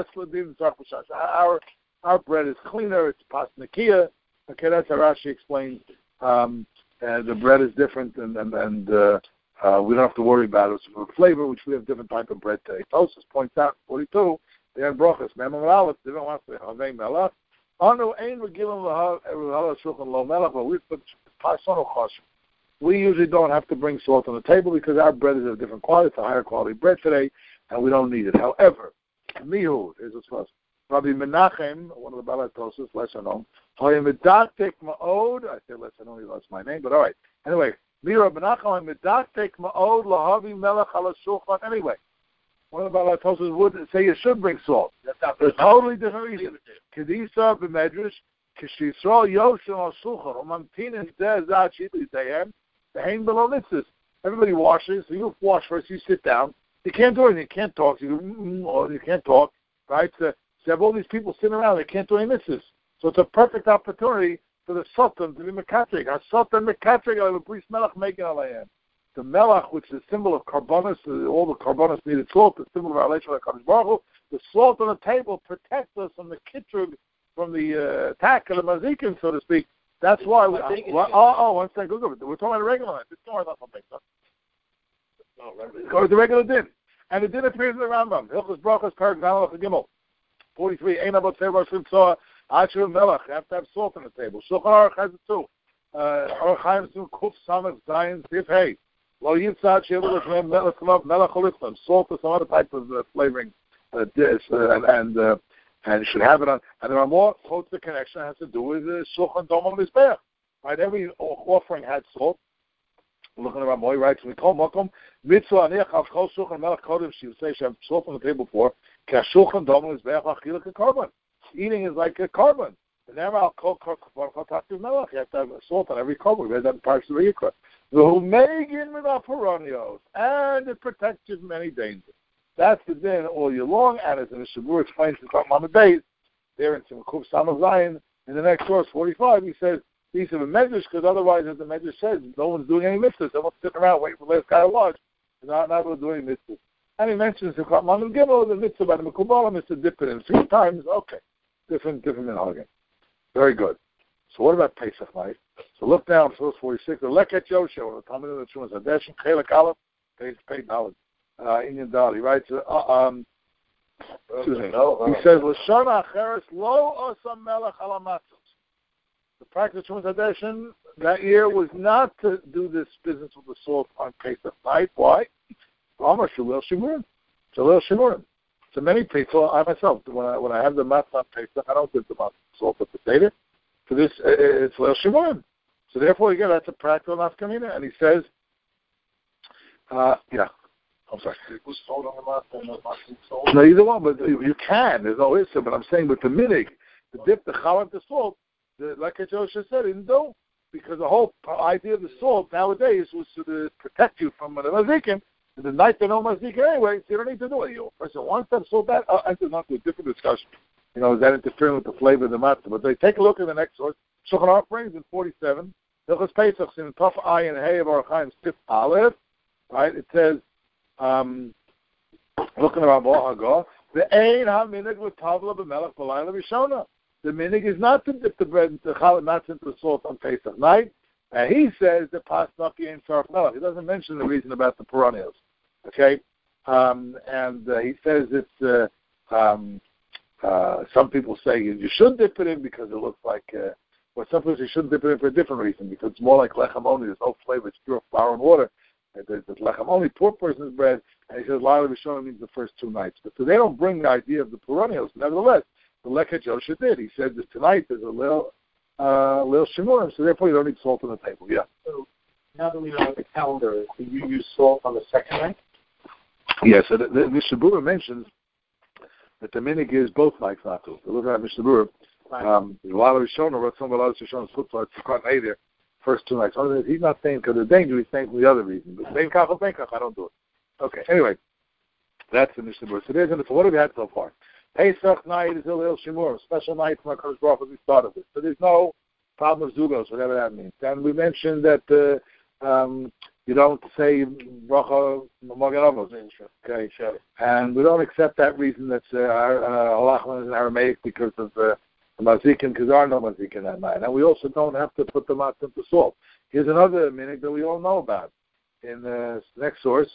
S1: Our our bread is cleaner. It's pasnikia. Okay, that's how Rashi explains. Um, and the bread is different, and and, and uh, uh, we don't have to worry about it. It's a flavor, which we have different type of bread today. Tosas points out forty-two. They had brachas. Memam Aleph. They don't want to say Havei Melach. Anu ein regilim l'hala shulchan lo melach, but we put pasono choshen. We usually don't have to bring salt on the table because our bread is of a different quality. It's a higher quality bread today, and we don't need it. However, mihu, here's what's first. Rabbi Menachem, one of the Balatosis, lesser known, Hoyemedaktek Ma'od, I say lesser known, he lost my name, but all right. Anyway, mihu Rabbi Menachem, Hoyemedaktek Ma'od, Lahavi Melech Ala Shulchan. Anyway, one of the Balatosis would say you should bring salt. That's not a totally different reason. Kedisa b'medrash, K'shisrael Yoshem Al Shulchan, Umamtinin Zeh Zad Shibli Zayem, the hang below nitzis. Everybody washes, so you wash first, you sit down. You can't do anything, you can't talk, you, mm, or you can't talk, right? So, so you have all these people sitting around, they can't do any mitzvahs. So it's a perfect opportunity for the Sultan to be Mekatrik. A Sultan Mekatrik, I have a priest Melech making alayim. The Melech, which is a symbol of carbonis, all the carbonis needed salt, the symbol of our relation with HaKadosh Baruch Hu, the salt on the table protects us from the kitrug, from the uh, attack of the mazikin, so to speak. That's why we, uh, well, oh, oh, one second, go, go. We're talking about a regular line. It's not something. No, regular. Go to the regular din. And the din appears in the Rambam. Hilchos Brachos, Perek Zalach Gimel. forty-three, Ein Abot Sevar Shlim Tzoah, Achir Melech. You have to have salt on the table. Shulchan Aruch has it too. Aruch Chaim Tzum Kuf Samech Zayin Sif Hey. Lo Yitzad Shevul Lechem Melech Kalav Melech Oliflam. Salt is some other type of uh, flavoring uh, dish, uh, and, and uh, And you should have it on. And there are more quotes. The connection has to do with the Shulchan Dom on Mizbeach. Right? Every offering had salt. Looking at Ramoy, right? So we call Mokom Mitzvah Aniach Al Chol Shulchan Melech Kodim. She would say she have salt on the table for Ka Shulchan Dom on Mizbeach Achilak a carbon. Eating is like a carbon. And now I'll call Kotativ Melech. You have to have salt on every carbon. We read that in parts of the Yikra. The Humegin Midaparonios, and it protects you from any danger. That's the din all year long, and as in the Shabur explains in Mama Beis, there in Simchuf Samach Zion, in the next source, forty-five, he says, these are the measures, because otherwise, as the measure says, no one's doing any mitzvahs. Everyone's sitting around waiting for the last guy to watch. They're not, not doing mitzvahs. And he mentions in Mama Gimel, the mitzvah by the Mekubala, Mister Dippin, and three times, okay. Different, different than again. Very good. So what about Pesach night? So look down, source forty-six, the Leket Yosha, or the Talmud of the Chumas Hadesh, Chelek Aleph, page, page knowledge. Uh, Inyan Dal. He writes, uh, um, excuse me. He says, L'shana acheres lo osam melech ala matzos. The practice of Chumas that year was not to do this business with the salt on Pesach night. Why? Amar Shalil Shimurim. Shalil Shimurim. So many people, I myself, when I when I have the matzah on Pesach, I don't give the matzah salt at the Seder. For this, it's Shalil Shimurim. So therefore, again, that's a practical nafkamina. And he says, uh, yeah. I'm sorry. No, either one, but you can. There's no issue. But I'm saying with the minig, the dip, the chalat, the salt, the, like Joshua said, in dough. because the whole idea of the salt nowadays was to protect you from the mazikin. And the night they know mazikin anyway, so you don't need to do it. You person wants that salt that uh, enters onto a different discussion. You know, is that interfering with the flavor of the matzah? But they take a look at the next source. Shulchan Aruch brings in forty-seven. Hilchos Pesach in Tov Ayin Hey of Orach Chaim Sif Aleph. Right? It says, um, looking around Bohagah, the Ein HaMinig L'Tavla B'Melech B'Layla Rishona. The minig is not to dip the bread, the chalat matzah into the salt on Pesach night. And he says the pasnaki ain't sarf melech. He doesn't mention the reason about the perennials. Okay? Um, and uh, he says it's, uh, um, uh, some people say you should dip it in because it looks like, uh, or some people say you shouldn't dip it in for a different reason, because it's more like lechem only. There's no flavor. It's pure flour and water. There's lechem only, poor person's bread. And he says Laila Rishona means the first two nights. But so they don't bring the idea of the perennials. Nevertheless, the Lekha Josha did. He said that tonight there's a little, uh, little shimurim, so therefore you don't need salt on the table. Yeah.
S2: So now that we know the calendar, do you use salt on the second night?
S1: Yes. Yeah, so the, the Mishnah Berurah mentions that the minig is both nights not to. So look at Mishnah Berurah. Um, Lala Rishona wrote some of Lala Rishona's footnotes. It's quite an there. First two nights. He's not saying because of the danger. He's saying for the other reason. But same kach, same kach. I don't do it. Okay. Anyway, that's the Mishnah Berurah. So there's so what have we had so far? Pesach night is a little shimur, special night from HaKadosh Baruch Hu as we started with. So there's no problem of zugos, whatever that means. And we mentioned that uh, um, you don't say bracha Magen Avos. Okay, sure. And we don't accept that reason that's uh, halachah is in Aramaic because of uh, the mazikin, because there are no mazikin that night. And we also don't have to put the matzah into salt. Here's another minute that we all know about. In the next source,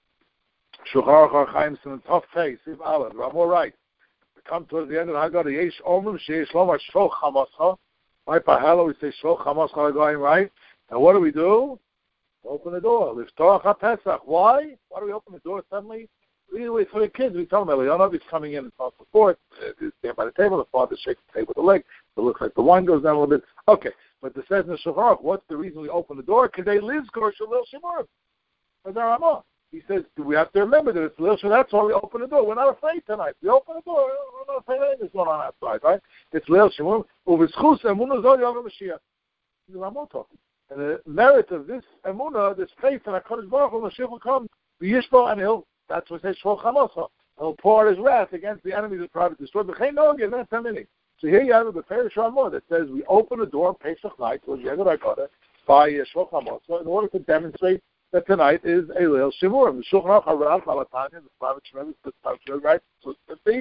S1: Shulchan Aruch Chaim Simon Tov Pei Siv Aleph. I'm all right. Come towards the end of the Haggadah, Yesh Omrim Sheish Lomar Shvol Chamascha. Right, by Hallel we say Shvol Chamascha going right. And what do we do? Open the door. Liftorach HaPesach. Why? Why do we open the door suddenly? We wait for the kids. We tell them, Elionov is coming in and talks before. They stand by the table. The father shakes the table with the leg. It looks like the wine goes down a little bit. Okay, but it says in the Shulchan Aruch, what's the reason we open the door? Because they live Shulchan Aruch. That's our Ramah. He says, we have to remember that it's Lil Shul, that's why we open the door. We're not afraid tonight. We open the door. We're not afraid of anything going on outside, right? It's Lil Shul. U'v'schus emunah zo yaveh Mashiach. This is Ramah talking. And the merit of this emunah, this faith in HaKadosh Baruch Hu, Mashiach will come, v'yishbo, and he'll, that's what it says, Shvol Chamosa. He'll pour his wrath against the enemies that try to destroy. B'chein no'agin, that's how many. So here you have the Parish Ramah that says we open the door on Pesach night, towards the end of HaKadosh, by Shvol Chamosa, in order to demonstrate that tonight is a Leil Shimurim. The Shulchan Aruch Harav Malatanya, the private Shemem, the private right? So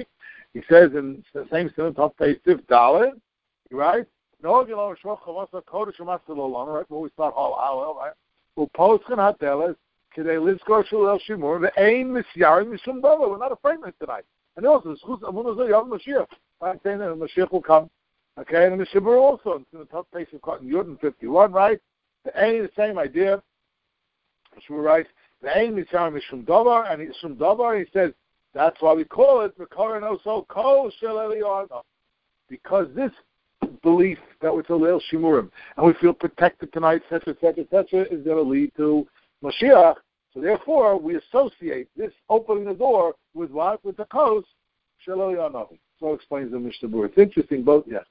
S1: he says in the same sentence, Top Pei Sif Dalet, right? No, you know, Shvol Chamosa Kodesh U'Matzah L'Olam, right? When we start all Hallel, right? U'Poschen HaTeles K'dei Lizkor Shel Leil Shimurim Ve'ein Misyarim Mishum Davar. We're not afraid of it tonight. And also, Schus Amunah Zo Yav Mashiach. Right? Saying that Mashiach will come. Okay, and the Shibur also in the Top Pei Sif Cotton Yud fifty-one, right? The Ein, the same idea. Shmuel writes, the aim is Mishum Davar, and it's from Davar, he says, that's why we call it Mekaron Oso Kol Shel Eliyana. Because this belief that it's a Leil Shimurim, and we feel protected tonight, et cetera, et cetera, et cetera, is going to lead to Mashiach. So therefore, we associate this opening the door with what? With the Kos Shel Eliyana. So explains the Mishnah Berurah. It's interesting, both, yeah.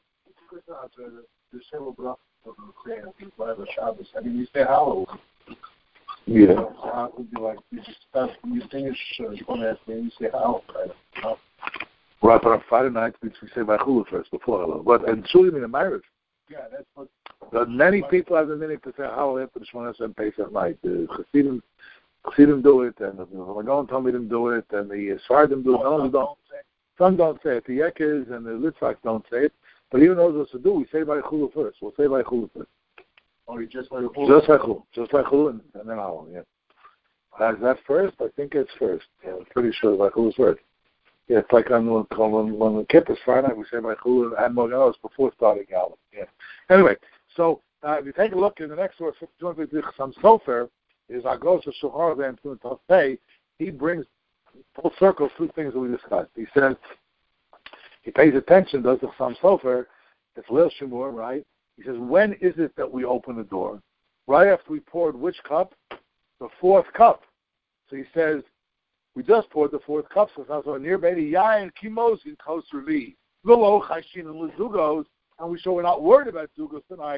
S2: I mean, you say Hallel.
S1: Yeah.
S2: Uh, it would be like, you just start, you finish, uh, you want to ask me, you say Hallel, right? No.
S1: Right, but on Friday night, we say Vaychulu first, before Hallel. But, and Shulim in a marriage.
S2: Yeah, that's what.
S1: But many people have the minute to say Hallel after the Shemona Esrei Pesach night. The Chassidim, Chassidim do it, and the Magon told me to do it, and the Sfardim do it. No, don't, don't say it. Some don't say it. The Yekes and the Litzvak don't say it. But even those of us who do, we say Vaychulu first. We'll say Vaychulu first.
S2: Or just like Chul.
S1: Just like Chul. Just like Chul and, and then Hallel, yeah. Is that first? I think it's first. Yeah, I'm pretty sure like Chul is first. Yeah, it's like on when, when, when the Kippur is Friday night, we say by Chul and Mogalos before starting Hallel. Yeah. Anyway, so uh, if you take a look in the next source, some Sofer is Agos of Shulchan and Tov Pei. He brings full circle two things that we discussed. He says, he pays attention, does the Sam Sofer, it's Leil Shimurim, right? He says, when is it that we open the door? Right after we poured which cup? The fourth cup. So he says, we just poured the fourth cup, so it's also near Bedi Yain, Kimos, in Kos Revi. Velo, Chayshin, and Lizugos, and we show we're not worried about Zugos tonight,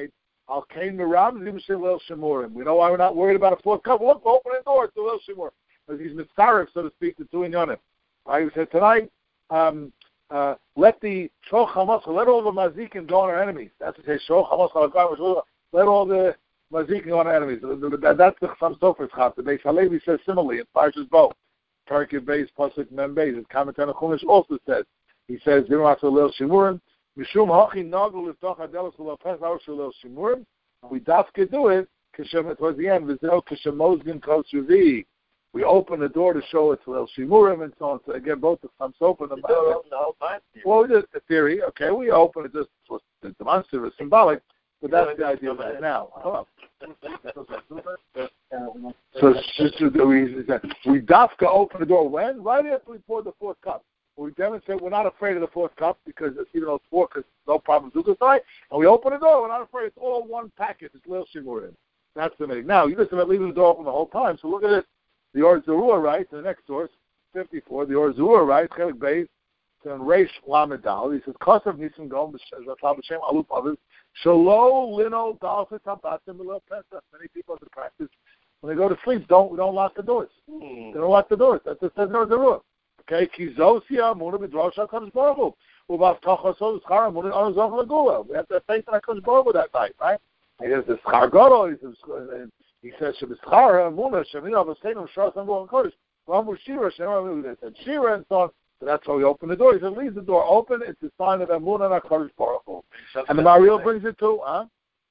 S1: Al Kain Miram Zim Lil Shemurim. We know why we're not worried about a fourth cup. Look, open the door to Lil Shemurim. Because he's mitzaref, so to speak, the two in Yonim. Right? He said tonight, um, uh, let the Shoch HaMoscha, let all the Mazikim go on our enemies. That's what it says, Shoch HaMoscha, let all the Mazikim go on our enemies. That's the Chasam Sofer's Chat. The Beis Halevi says similarly in Parshas Bo. Perkei Beis, Pasuk Mem Beis. His commentary on Chumash also says, he says, Zim Lil Shemurim, Mishum Hachi Nagul Liftoch Adelos Lil Pesach Lil Shemurim. We dafka do it, towards the end, Vizel Kishemozgin Kosruvi. We open the door to show it to Lil Shemurim and so on. So again, both the Chasam Sofer and the
S2: open the whole time.
S1: Well, we did the theory. Okay, we open it just was demonstrative, symbolic, but that's yeah, the idea of it now. Oh. So we dafka open the door when? Right after we pour the fourth cup. We demonstrate we're not afraid of the fourth cup because even though it's four, because no problem Zucasai, and we open the door, we're not afraid. It's all one package. It's Lil Shemurim. That's the meaning. Now, you listen to leaving the door open the whole time, so look at it. The Or Zarua writes, in the next source, fifty-four, the Or Zarua writes, Chelik Beis, and Reish Lamedal, he says, Kosav Nisim Gom, B'Shem Alup others, Shalo Lino Dalsa Tabatim Below Pesach. Many people have to practice. When they go to sleep, don't we don't lock the doors. Mm. They don't lock the doors. That's what says in Or Zarua. Okay, Kizosia, Muna B'Drosh HaKadosh Baruch Hu. Uvav Tachasol Schar Muna Anazach Legula. We have to have faith in HaKadosh Baruch Hu that night, right? He says the Schar Gadol. He says, he says Shebizchar Muna Shemina V'Seinu Shas Angu HaKadosh. Ramu Shira Shemina. They said Shira and so on. So that's how we open the door. He said, leave the door open. It's a sign of Emunah and HaKadosh Baruch Hu. And the Maharil brings it to, huh?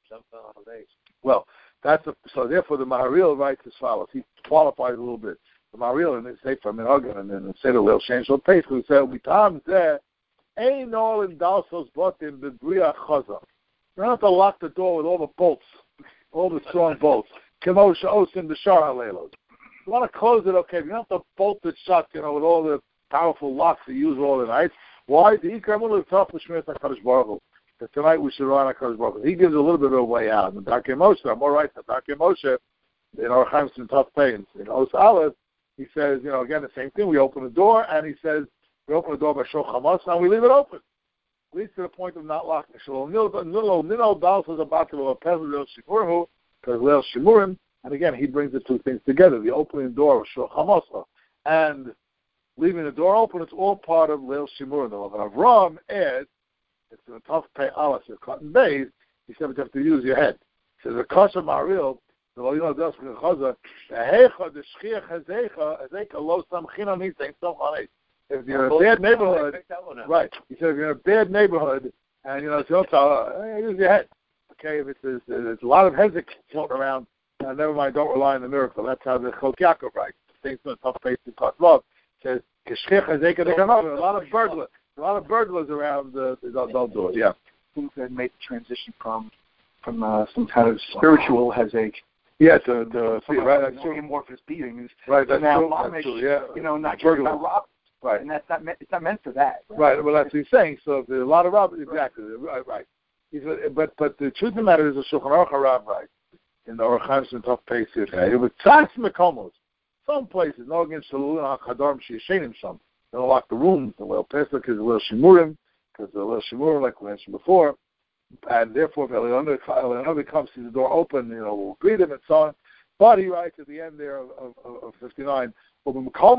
S1: Well, that's a, so therefore the Maharil writes as follows. He qualifies a little bit. The Maharil and they say from Minhagan and then say the little change of pace who said we time there ain't all in Dalsos but in the Bria Chaza. You don't have to lock the door with all the bolts, all the strong bolts. Kemosha Osin the Shar Halelos. You want to close it, okay. You don't have to bolt it shut, you know, with all the powerful locks you use all the night. Why? The Ikramul Tov Shmirat HaKadosh Baruch Hu. Because tonight we should run HaKadosh Baruch Hu. He gives a little bit of a way out. And Darkei Moshe, I'm all right. Darkei Moshe, in our Chaim some tough pains. In Os Aleph, he says, you know, again, the same thing. We open the door, and he says, we open the door by Shoch HaMos, and we leave it open. Leads to the point of not locking. Shalom Nilo Dal says about the Lil Shemurim, because Lil Shemurim, and again, he brings the two things together. The opening door of Shoch HaMos and leaving the door open, it's all part of Lil Shemurim. The Avram adds, it's in a tough pay alas, you're cutting bays, he said, but you have to use your head. He says, the Kasha Maril, the lo yino das chaza the hecha the shchiach hazecha hazecha lo samchina nisay samchanei. If you're in a bad neighborhood, right? He said if you're in a bad neighborhood and you know it's not uh, use your head. Okay, if it's there's, there's a lot of hezek floating around, uh, never mind. Don't rely on the miracle. That's how the Chok Yaakov writes. Things in a tough place to cut love. Says keshchiach hazecha they come up. A lot of burglars, a lot of burglars around the uh, don't do it. Yeah.
S3: Who can make the transition from from uh, some kind of spiritual hezek.
S1: Yeah, to, to see, right, that's true.
S3: Amorphous beings.
S1: Right, that's
S3: now,
S1: true.
S3: Mamish,
S1: That's true, yeah.
S3: You know, not just about robbers.
S1: Right.
S3: And that's not meant, it's not meant for that.
S1: Right, right. Well, that's what he's saying. So if there's a lot of robbers, exactly, right, right. He's, but, but the truth of the matter is the Shulchan Aruch Harav, right, in the Orach Chaim and tough pace here, it was tzatz mekomos. Some places, no against the Lulun HaKadorim, she'yeshenim some. They don't lock the rooms. The Lil Pesach is the Lil Shemurim, because the Lil Shemurim, like we mentioned before, and therefore if Eliyahu comes, sees the door open, you know, we'll greet him and so on. But he writes at the end there of, of, of fifty-nine, but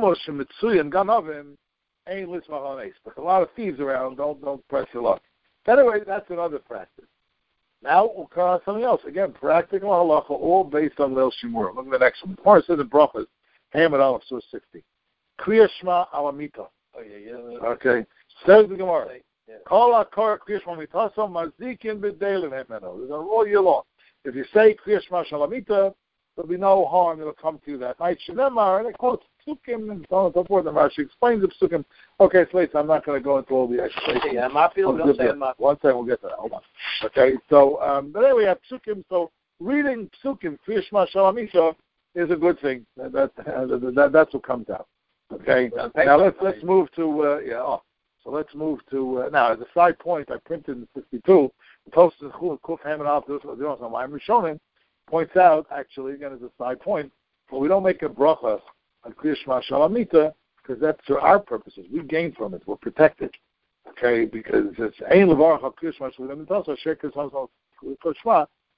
S1: a lot of thieves around, don't don't press your luck. Anyway, that's another practice. Now we'll come on something else. Again, practical halacha, all based on Leil Shimurim. Look at the next one. The Gemara says in Brachos, Hamad Aleph, source sixty. Kriya Shema Alamita.
S2: Oh, yeah, yeah.
S1: Okay. Says the Gemara. Kol HaKor Kriya Shema Mitaso Mazikin B'Deilin Hemeno. All year long. If you say Kriya Shema Shalamita, there'll be no harm that'll come to you that night. Shemar, and they quote Psukim and so on and so forth. And Rashi explains the Psukim. Okay, so I'm not going to go into all the explanations.
S2: Yeah, Mafil, don't say Mafil.
S1: One second, we'll get to that. Hold on. Okay, so, um, but anyway, we have Psukim. So reading Psukim, Kriya Shema Shalamisha, is a good thing. That, that, that, that, that's what comes out. Okay, now let's let's move to, uh, yeah, oh. So let's move to, uh, now as a side point, I printed in sixty-two, the Toast of Kuf Hamad Aleph, Rishonim, points out, actually, again, as a side point, but we don't make a bracha on Kriya Shema Shalamita because that's for our purposes. We gain from it. We're protected, okay? Because it's Ein Levarach Kriya Shema Shalamita, so Sheikh Shema.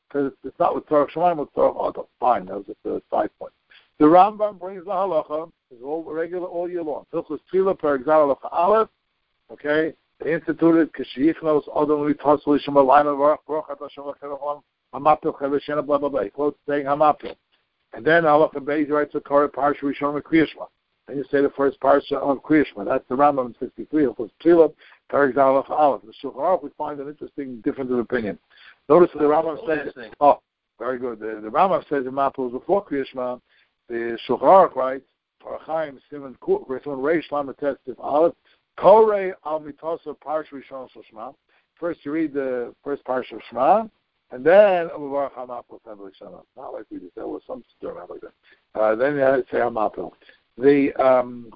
S1: because it's not with Torah Shemayim, with Torah Adam. Fine, that was the side point. The Rambam brings the halacha, it's all regular all year long. Hilchos Tefillah per Exal halacha Aleph, okay? They instituted Kishichnos Adam Litasli Shema Laila Baruch Baruch Ata Shem Lechem Hamapil Chaveshena blah blah blah. He quotes saying Hamapil, and then halacha Beis writes a Korah Parsha Rishon Kriyashma. And you say the first Parsha of Kriyashma. That's the Rambam in sixty-three. Hilchos Tefillah per Exal halacha Aleph. The Shulchan Aruch we find an interesting difference of opinion. Notice the Rambam says, oh, very good. The, the Rambam says the Hamapil was before Kriyashma. The Shulchan Aruch writes, Parachaim Simon Rishon Reish Lamed Tif Aleph Korei Al Mitosa Parsha Rishon Shema. First you read the first Parsha of Shema, and then Baruch Hamapil Teveli Shema. Not like we did. There was some story like that. Uh, then you say Hamapil. The um,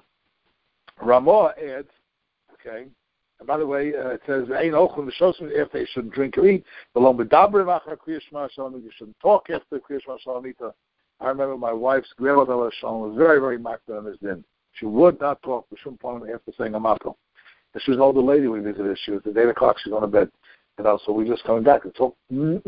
S1: Ramah adds, okay. And by the way, uh, it says Ein Ochlim V'Shosim if they shouldn't drink or eat. V'Lo Medaber V'Achar Kriyas Shema Shalom. You shouldn't talk after Kriyas Shema Shalomita. I remember my wife's grandmother Shalom was very, very makbid on this din. She would not talk with Shum Panim after saying Hamapil. She was an older lady we visited. She was at eight o'clock. She's on the bed, you know. So we just coming back and talk.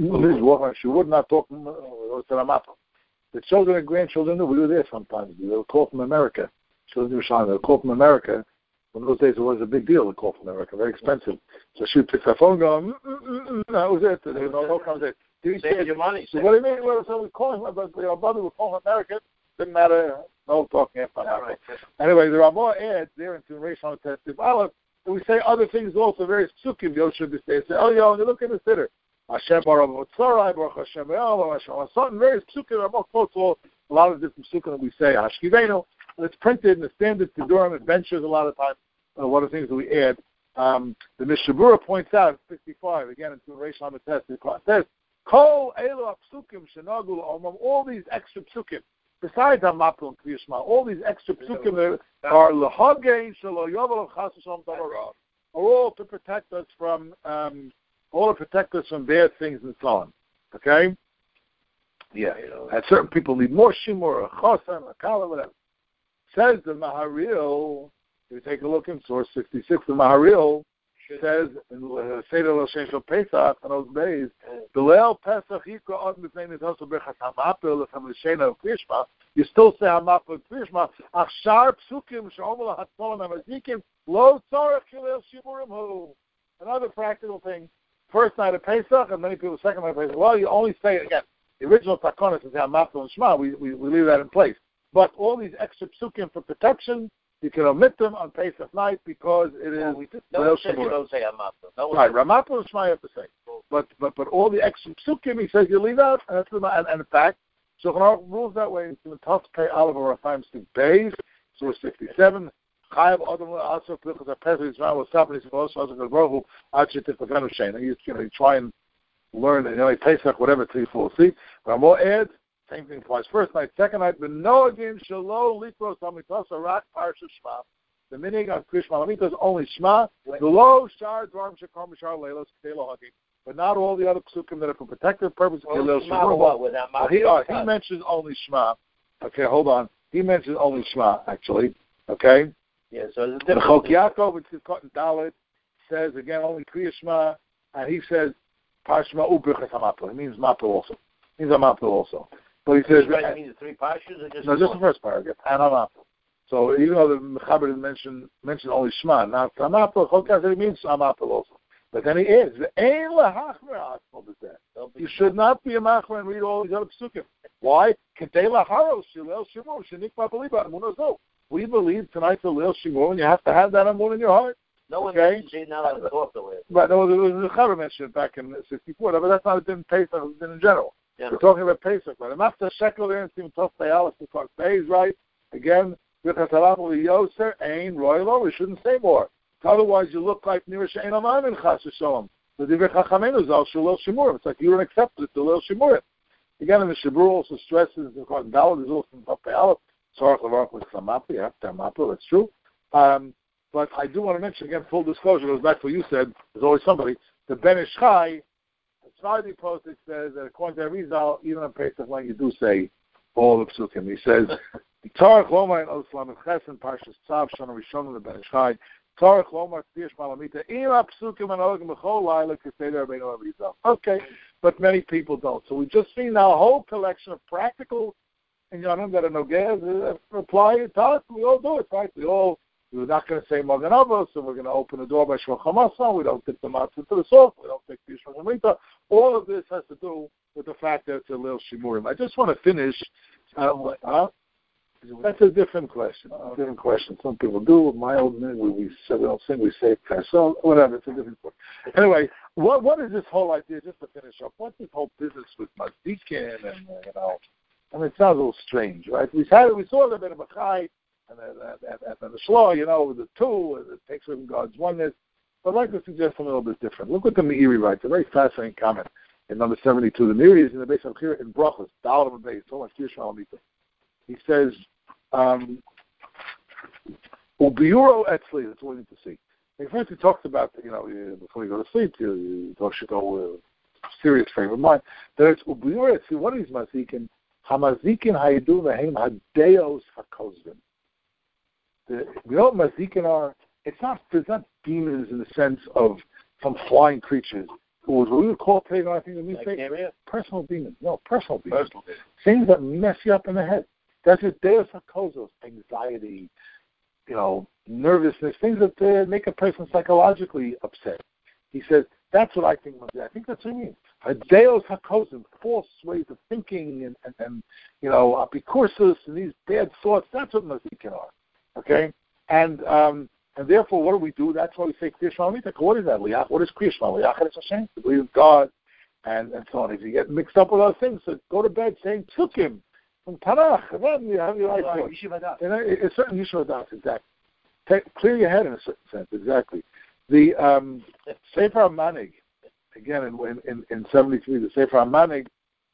S1: She would not talk to Hamapil. The children and grandchildren, we were there sometimes. They would call from America. Children were They would call from America. In those days, it was a big deal to call from America, very expensive. So she would pick her phone, going, mm, mm, mm, that was it. There was no, no conversation.
S2: You saved your money.
S1: So what do you mean? Well, so we call him, but our brother would call him American. Didn't matter. No talking after that. Right. Anyway, the Ramah adds there into Reish on the Testif Aleph. We say other things also, very psukim. Yosher be say, oh, yo, when you look at the sitter, Hashem Baruch Tzara, Baruch Hashem Be'al, Hashem Something very psukim. Ramah quotes all a lot of different psukim that we say. Hashkivenu. It's printed in the standard Sidurim Adventures a lot of times. Uh, one of the things that we add. Um, the Mishabura points out, sixty-five, again, into Reish on the Testif Aleph, says, Kol Elu Psukim Shenagul Omam, all these extra psukim, besides Hamapil and Kriyashma, all these extra psukim that are L'Hagei Shelo Yovel Chas V'Shalom Davar, are all to protect us from, um, all to protect us from bad things and so on. Okay? Yeah. And certain people need more shimur, a chosan, a kala, whatever. Says the Maharil, if you take a look in source sixty-six, the Maharil says in Seder Lo Shem Shel Pesach in those days, the Leil Pesach Yikra Od Mifnei Nitoso Berchat Hamapil Lechem L'Shena Kriyashma. You still say Hamapil Kriyashma. Ach Shar Psukim She'omel HaTzolim HaMazikim Lo Tzorech Shilel Shimurim Hu. Another practical thing. First night of Pesach, and many people second night of Pesach. Well, you only say it again. The original Takonis is Hamapil and Shema. We, we we leave that in place. But all these extra psukim for protection, you can omit them on Pesach night because it is.
S4: Well, we no says you don't say Hamapil. No
S1: right, Hamapil and Shema you have to say. But but but all the extra psukim he says you leave out, and that's the, and, and in fact, Shulchan Aruch rules that way. It's in the Tough Pay Olive or Rafaim Stig Beis, source sixty-seven. Chayav Adam also because a Pesach Israel was stopping his clothes, so the Baruch Achit Tifaganu Shein. You you know you try and learn, you know, Pesach whatever until you fall asleep. Ramah adds. Same thing applies. First night, second night, but no again, Shalom, Likros, Amitos, Arak, Parsha, Shema. The meaning of Krishma Amitos is only Shema. The low, Shar, Dvarm, Shakar, Mishar, Leilos, Kelo, Hagim. But not all the other psukim that are for protective purposes.
S4: Well, Shema, what, without
S1: well, he, uh, he mentions only Shema. Okay, hold on. He mentions only Shema, actually. Okay?
S4: Yeah, so the
S1: Chok Yaakov, which is caught in Dalit, says, again, only Kriya Shema, and he says, Parshma Ubrichas Hamapil. He means Mapil also. He means Hamapil also. But he says,
S4: right, mean the three parshas or just
S1: no, just the first paragraph, and Hamapil. So even though the Mechaber didn't mention mention only Shema, now Hamapil, Chokaz it means Hamapil also. But then he adds, you should not be a machmer and read all these other psukim. Why? We believe tonight's the Leil Shimur, and you have to have that amun in your heart.
S4: No one
S1: okay?
S4: mentions you're not allowed to talk the way.
S1: But no, the Mechaber mentioned it back in sixty-four, but that's not a din Pesach, it's a din in general. Yeah. We're talking about Pesach, but after shekel there and seem tough by Alice to talk days, right? Again, with Hatalapol Yoser, Ain, Royal, we shouldn't say more. Otherwise, you look like Nir Shein Aman in Chas Shalom. The Divrei Chachamenu Zal Shalel Shimur. It's like you don't accept it, the Leil Shimur. Again, in the Shabur also stresses the Cotton Dalit is also in Tough by Alice. Sorry, Lavarch with Samapi, you have to have Mapi, that's true. Um, but I do want to mention again, full disclosure, goes back to what you said, there's always somebody. The Ben Ish Chai, Friday post it says that according to Arizal, even on Pesach when you do say all the psukim, he says, Tarach Lomar and Oslam and Chesed Parshas Tzav Shana Rishon the Ben Ish Chai Tarach Lomar Tziyash Malamita Ila Psukim and Ogim B'Chol Laila Keseder Beinu Arizal. Okay, but many people don't. So we just seen now a whole collection of practical and Yonim that are no gas uh, apply it to us. We all do it, right? We all, we're not going to say Magen Avos, so we're going to open the door by Shulchan Hamasa. We don't take the matzah to the soft. We don't take the Yishmael Hamita. All of this has to do with the fact that it's a little shimurim. I just want to finish. Uh, uh, that's a different question. A different question. Some people do. My old men, we, we say we don't sing, we say prayer. So whatever. It's a different question. Anyway, what what is this whole idea? Just to finish up, what's this whole business with Mazdikin and uh, you know? I mean, it sounds a little strange, right? We had we saw a little bit of a chai and then the shlo, you know, with the two, and it takes away from God's oneness. But I'd like to suggest something a little bit different. Look what the Meiri writes. A very fascinating comment in number seventy-two. The Meiri is in the base of here in Brachos, Dalam base, so much Yishmael Hamita. He says, um, Ubiuro etzli, that's what we need to see. And first he talks about, you know, before you go to sleep, you, you should go uh, serious frame of mind. That it's Ubiuro etzli, what is Mazikin? Hamazikin hayidu vehem hadeos hakozvim. We know what Mazikin are. It's not, it's not demons in the sense of some flying creatures. It was what we would call today, I think, when we say personal demons. No, personal demons. Personal. Things that mess you up in the head. That's it. Deus hakozos, anxiety, you know, nervousness, things that uh, make a person psychologically upset. He says, that's what I think. I think that's what he means. Deus hakozim, false ways of thinking, and, and, and you know, apicursus, and these bad thoughts. That's what Mazikin are. Okay? And um, and therefore, what do we do? That's why we say Kriya Shema Mita. What is that? Liach? What is Kriya Shema? Liach and Hashem. To believe in God, and, and so on. If you get mixed up with other things, so go to bed saying Tzukim from Tanakh, and then you have your life.
S3: Right, Yeshiva Das.
S1: It's certain Yeshiva Das, exactly. Take, clear your head in a certain sense, exactly. The um, Sefer HaManig, again in, in, in seventy-three, the Sefer HaManig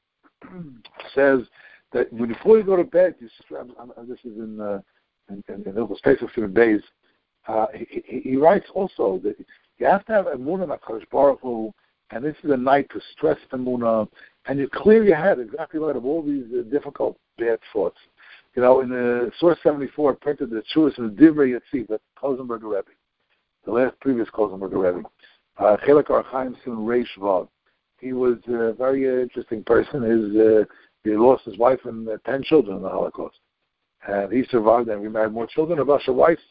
S1: says that when before you go to bed, you, I'm, I'm, this is in uh, in, in, in the space of few days, uh, he, he, he writes also that you have to have emunah in HaKadosh Baruch Hu, and this is a night to stress emunah, and you clear your head exactly right of all these uh, difficult bad thoughts. You know, in the source seventy-four, it printed the Shuas and the Divrei Yatziv, that's Kozenberger Rebbe, the last previous Kozenberger Rebbe. Uh, Chelek Archaim Sim Reish Vav. He was a very uh, interesting person. His uh, he lost his wife and uh, ten children in the Holocaust, and he survived and remarried more children. About his wife,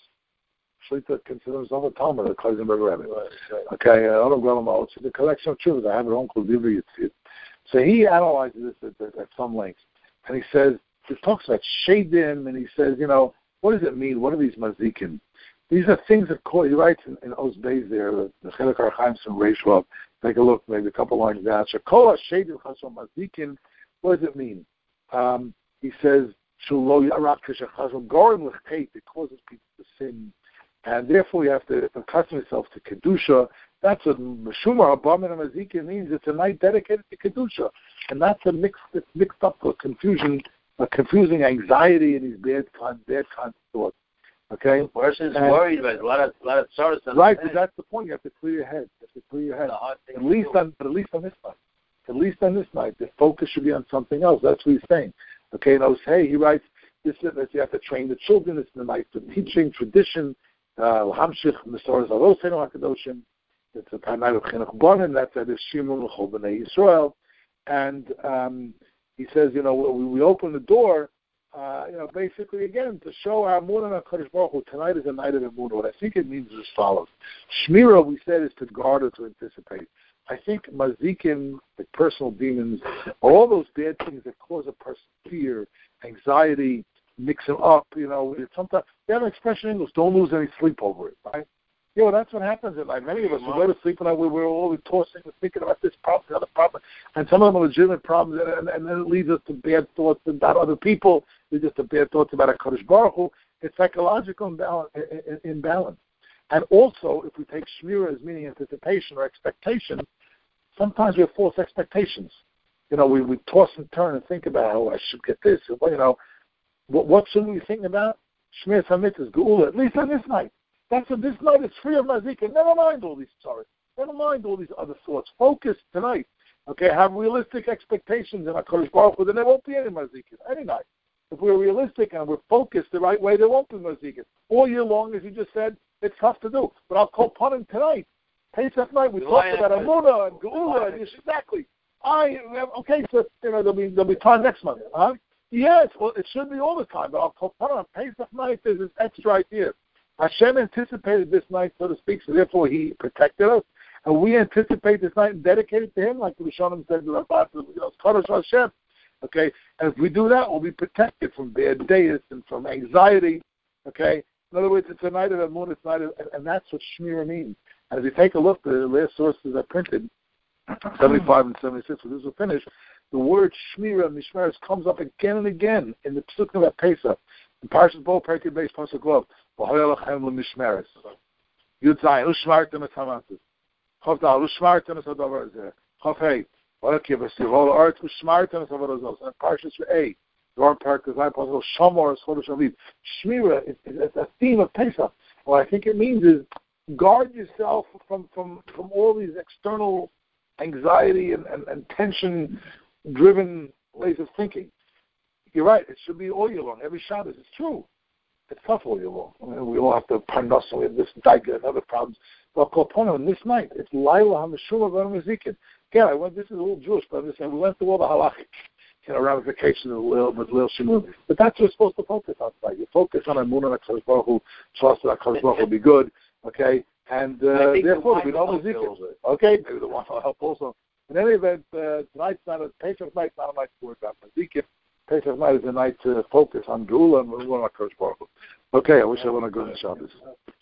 S1: Shlita considers himself a Talmud, the Kozenberger Rebbe. Okay, uh, it's a collection of truths. I have it on called Divrei Yatziv. So he analyzes this at, at, at some length, and he says. He talks about shadim, and he says, you know, what does it mean? What are these mazikin? These are things that call, he writes in, in Oz Beis there, the Chelek Archaim from Reishvav. Take a look, maybe a couple lines down. Shakola shadim chasam mazikin. What does it mean? Um, he says, Shulo yarak kishachazon gorim lechet. It causes people to sin, and therefore you have to accustom yourself to kedusha. That's what Meshumar Abamin and Mazikin means. It's a night dedicated to kedusha, and that's a mixed, it's mixed up with confusion. A confusing anxiety and these bad kind, bad kind of thoughts. Okay,
S4: the person's and, worried, but a lot of, a lot of sorrows.
S1: Right, but that's the point. You have to clear your head. You have to clear your head. At least on, but at least on this night. At least on this night, the focus should be on something else. That's what he's saying. Okay, and I was, hey, he writes, this is that you have to train the children. It's the night for teaching, tradition. Hamshich Mesoras Avosenu Hakadoshim. It's a night of Chinuch Bonim. That's at the Shimon L'Chol B'nai Yisrael, and. Um, He says, you know, we, we open the door, uh, you know, basically, again, to show our Emunah and HaKadosh Baruch Hu. Tonight is a night of Emunah. What I think it means is as follows. Shmira, we said, is to guard or to anticipate. I think Mazikin, the personal demons, are all those bad things that cause a person fear, anxiety, mix them up, you know. Sometimes, they have an expression in English, don't lose any sleep over it, right? You know, that's what happens at night. Many of us, we go to sleep and we, we're always tossing and thinking about this problem, the other problem, and some of them are legitimate problems, and, and, and then it leads us to bad thoughts about other people, leads us to bad thoughts about HaKadosh Baruch Hu. It's psychological imbalance, imbalance. And also, if we take Shmira as meaning anticipation or expectation, sometimes we have false expectations. You know, we, we toss and turn and think about, oh, I should get this, or, you know, what, what should we think about? Shmira Samit is Geula, at least on this night. That's what this night is free of mazikin. Never mind all these sorrows. Never mind all these other thoughts. Focus tonight. Okay, have realistic expectations in HaKadosh Baruch Hu, then there won't be any mazikin any night. If we're realistic and we're focused the right way, there won't be mazikin. All year long, as you just said, it's tough to do. But I'll call Punim tonight. Pesach night, we talked about Amunah and Geula. And exactly. I okay, so you know there'll be there'll be time next month, huh? Yes, well it should be all the time, but I'll put on Pesach night. There's this extra idea. Hashem anticipated this night, so to speak, so therefore He protected us, and we anticipate this night and dedicate it to Him, like the Rishonim said, you know, it's Kadosh Hashem. Okay, and if we do that, we'll be protected from bad days and from anxiety. Okay, in other words, it's a night of the moon, it's a night of, and that's what Shmira means. And if you take a look, the last sources I printed, seventy-five and seventy-six, when this will finish, the word Shmira, Mishmeres, comes up again and again in the Psukim of Pesach. In Parshas Bo, Perkei Beis, Pasuk Lov, V'hoya lachem l'mishmeres. Yud Zayin, Ushmartem es hamatzis. Chav Dal, Ushmartem es hadavar zeh. Chav Hei, V'hoya v'sir, V'hoya art, Ushmartem es hadavar zeh. And Parshas Re'ei, Dvar Perkei Zayin, Pasuk Shamor es chodesh Aviv. Shmira is, is, is a theme of Pesach. What I think it means is guard yourself from, from, from all these external anxiety and, and, and tension-driven ways of thinking. You're right. It should be all year long. Every Shabbos. It's true. It's tough all year long. I mean, we all have to parnas and we have this daiga and other problems. But Kolpono, this night, it's Laila HaMeshuma V'Amazikin. Again, I went, this is a little Jewish, but I'm just saying, we went through all the halachic, you know, ramifications of Lil, with Lil Shimon. But that's what we're supposed to focus on tonight. You focus on Amunah and HaKadosh Baruch Hu, trust that HaKadosh Baruch Hu will be good, okay? And uh, therefore, we don't Mazikin. Okay? Maybe the wine will help also. In any event, uh, tonight's not a, Pesach night's not a night to worry about Mazikin. Pesach night is a night to focus on Geula and we want to HaKadosh Baruch Hu. Okay, I wish I went a good Shabbos.